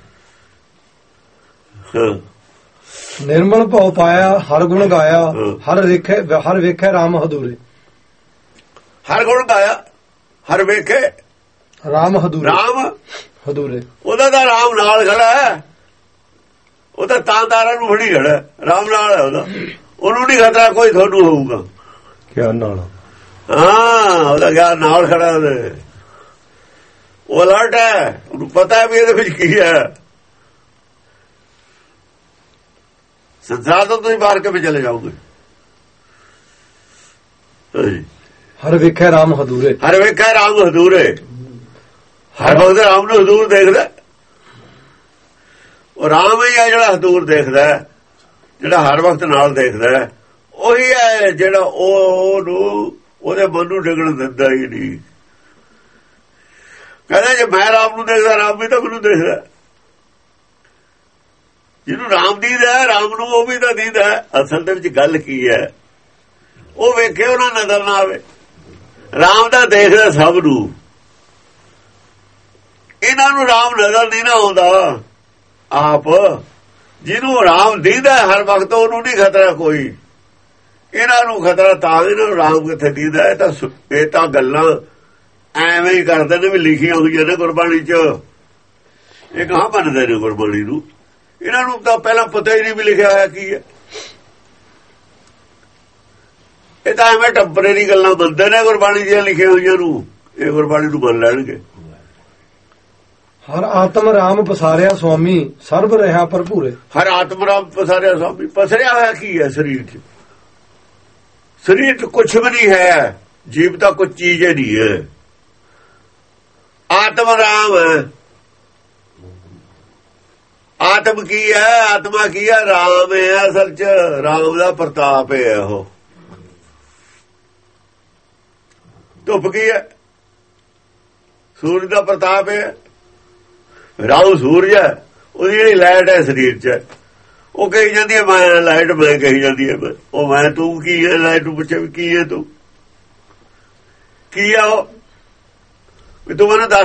ਨਿਰਮਲ ਭਉ ਪਾਇਆ ਹਰ ਗੁਣ ਗਾਇਆ, ਹਰ ਵੇਖੇ ਰਾਮ ਹਦੂਰੇ। ਹਰ ਗੁਣ ਗਾਇਆ, ਹਰ ਵੇਖੇ ਰਾਮ ਹਦੂਰੇ। ਰਾਮ ਹਦੂਰੇ ਉਹਦਾ ਤਾਂ ਰਾਮ ਨਾਲ ਖੜਾ ਹੈ। ਉਹ ਤਾਂ ਤਾਰਾਂ ਨੂੰ ਫੜੀ ਖੜਾ, ਰਾਮ ਨਾਲ ਹੈ ਉਹਦਾ। ਉਹਨੂੰ ਨਹੀਂ ਖਤਰਾ ਕੋਈ ਤੁਹਾਨੂੰ ਹੋਊਗਾ। ਗਿਆਨ ਨਾਲ, ਹਾਂ ਉਹਦਾ ਗਿਆਨ ਨਾਲ ਖੜਾ। ਉਹਦੇ ਉਹ ਅਲਰਟ ਹੈ। ਉਹਨੂੰ ਪਤਾ ਵੀ ਇਹਦੇ ਵਿੱਚ ਕੀ ਹੈ। ਸੰਸਾਰ ਤੋਂ ਤੁਸੀਂ ਬਾਹਰ ਕਿਵੇਂ ਚਲੇ ਜਾਓਗੇ? ਹਰ ਵੇਖਿਆ ਰਾਮ ਹਦੂਰੇ। ਹਰ ਵੇਖਿਆ ਰਾਮ ਹਦੂਰੇ। ਹਰ ਵਕਤ ਰਾਮ ਨੂੰ ਹਦੂਰ ਦੇਖਦਾ। ਉਹ ਰਾਮ ਹੀ ਹੈ ਜਿਹੜਾ ਹਦੂਰ ਦੇਖਦਾ, ਜਿਹੜਾ ਹਰ ਵਕਤ ਨਾਲ ਦੇਖਦਾ। ਉਹੀ ਹੈ ਜਿਹੜਾ ਉਹਨੂੰ ਉਹਦੇ ਮਨ ਨੂੰ ਡਿੱਗਣ ਦਿੰਦਾ ਹੀ ਨਹੀਂ। ਕਹਿੰਦਾ ਜੇ ਮੈਂ ਰਾਮ ਨੂੰ ਦੇਖਦਾ, ਰਾਮ ਵੀ ਤਾਂ ਮੈਨੂੰ ਦੇਖਦਾ। ਜਿਹਨੂੰ ਰਾਮ ਦੀਦਾ, ਰਾਮ ਨੂੰ ਉਹ ਵੀ ਤਾਂ ਦੀਦਾ। ਅਸਲ ਦੇ ਵਿੱਚ ਗੱਲ ਕੀ ਹੈ? ਉਹ ਵੇਖੇ ਉਹਨਾਂ ਨਜ਼ਰ ਨਾ ਆਵੇ। ਰਾਮ ਦਾ ਦੇਖਦਾ ਸਭ ਨੂੰ। ਇਹਨਾਂ ਨੂੰ ਰਾਮ ਨਜ਼ਰ ਨਹੀਂ ਨਾ ਆਉਂਦਾ ਆਪ। ਜਿਹਨੂੰ ਰਾਮ ਦੀਦਾ ਹਰ ਵਕਤ, ਉਹਨੂੰ ਨਹੀਂ ਖਤਰਾ ਕੋਈ। ਇਹਨਾਂ ਨੂੰ ਖਤਰਾ ਤਾਂ ਇਹਨਾਂ ਨੂੰ ਰਾਮ ਕਿੱਥੇ ਦੀਦਾ। ਇਹ ਤਾਂ ਗੱਲਾਂ ਐਵੇਂ ਹੀ ਕਰਦੇ ਨੇ ਵੀ ਲਿਖੀਆਂ ਹੋਈਆਂ ਨੇ ਗੁਰਬਾਣੀ 'ਚ। ਇਹ ਕਹਾਂ ਮੰਨਦੇ ਨੇ ਗੁਰਬਾਣੀ ਨੂੰ? ਇਹਨਾਂ ਨੂੰ ਤਾਂ ਪਹਿਲਾਂ ਪਤਾ ਹੀ ਨਹੀਂ ਵੀ ਲਿਖਿਆ ਹੋਇਆ ਕੀ ਹੈ। ਇਹ ਤਾਂ ਐਵੇਂ ਟੈਂਪਰੇਰੀ ਗੱਲਾਂ ਮੰਨਦੇ ਨੇ ਗੁਰਬਾਣੀ ਦੀਆਂ ਲਿਖੀਆਂ ਹੋਈਆਂ ਨੂੰ। ਇਹ ਗੁਰਬਾਣੀ ਨੂੰ ਮੰਨ ਲੈਣਗੇ। ਹਰ ਆਤਮ ਰਾਮ ਪਸਾਰਿਆ ਸੁਆਮੀ, ਸਰਬ ਰਿਹਾ ਭਰਪੂਰੇ। ਹਰ ਆਤਮ ਰਾਮ ਪਸਾਰਿਆ ਸੁਆਮੀ। ਪਸਰਿਆ ਹੋਇਆ ਕੀ ਹੈ ਸਰੀਰ 'ਚ? ਸਰੀਰ 'ਚ ਕੁਛ ਵੀ ਨਹੀਂ ਹੈ। ਜੀਵ ਤਾਂ ਕੁਛ ਚੀਜ਼ ਹੀ ਨਹੀਂ ਹੈ। ਆਤਮ ਰਾਮ ਹੈ। ਆਤਮ ਕੀ ਹੈ? ਆਤਮਾ ਕੀ ਹੈ? ਰਾਮ ਹੈ। ਅਸਲ 'ਚ ਰਾਮ ਦਾ ਪ੍ਰਤਾਪ ਹੈ। ਉਹ ਧੁੱਪ ਕੀ ਹੈ? ਸੂਰਜ ਦਾ ਪ੍ਰਤਾਪ ਹੈ। ਰਾਹੂ ਸੂਰਜ ਹੈ। ਉਹਦੀ ਜਿਹੜੀ ਲਾਈਟ ਹੈ ਸਰੀਰ 'ਚ, ਉਹ ਕਹੀ ਜਾਂਦੀ ਹੈ ਮੈਂ ਲਾਈਟ, ਮੈਂ ਕਹੀ ਜਾਂਦੀ ਹੈ ਉਹ ਮੈਂ। ਤੂੰ ਕੀ ਹੈ? ਲਾਈਟ ਨੂੰ ਪੁੱਛੇ ਵੀ ਕੀ ਹੈ ਤੂੰ? ਕੀ ਆ ਉਹ? ਵੀ ਤੂੰ ਮੈਨੂੰ ਦੱਸ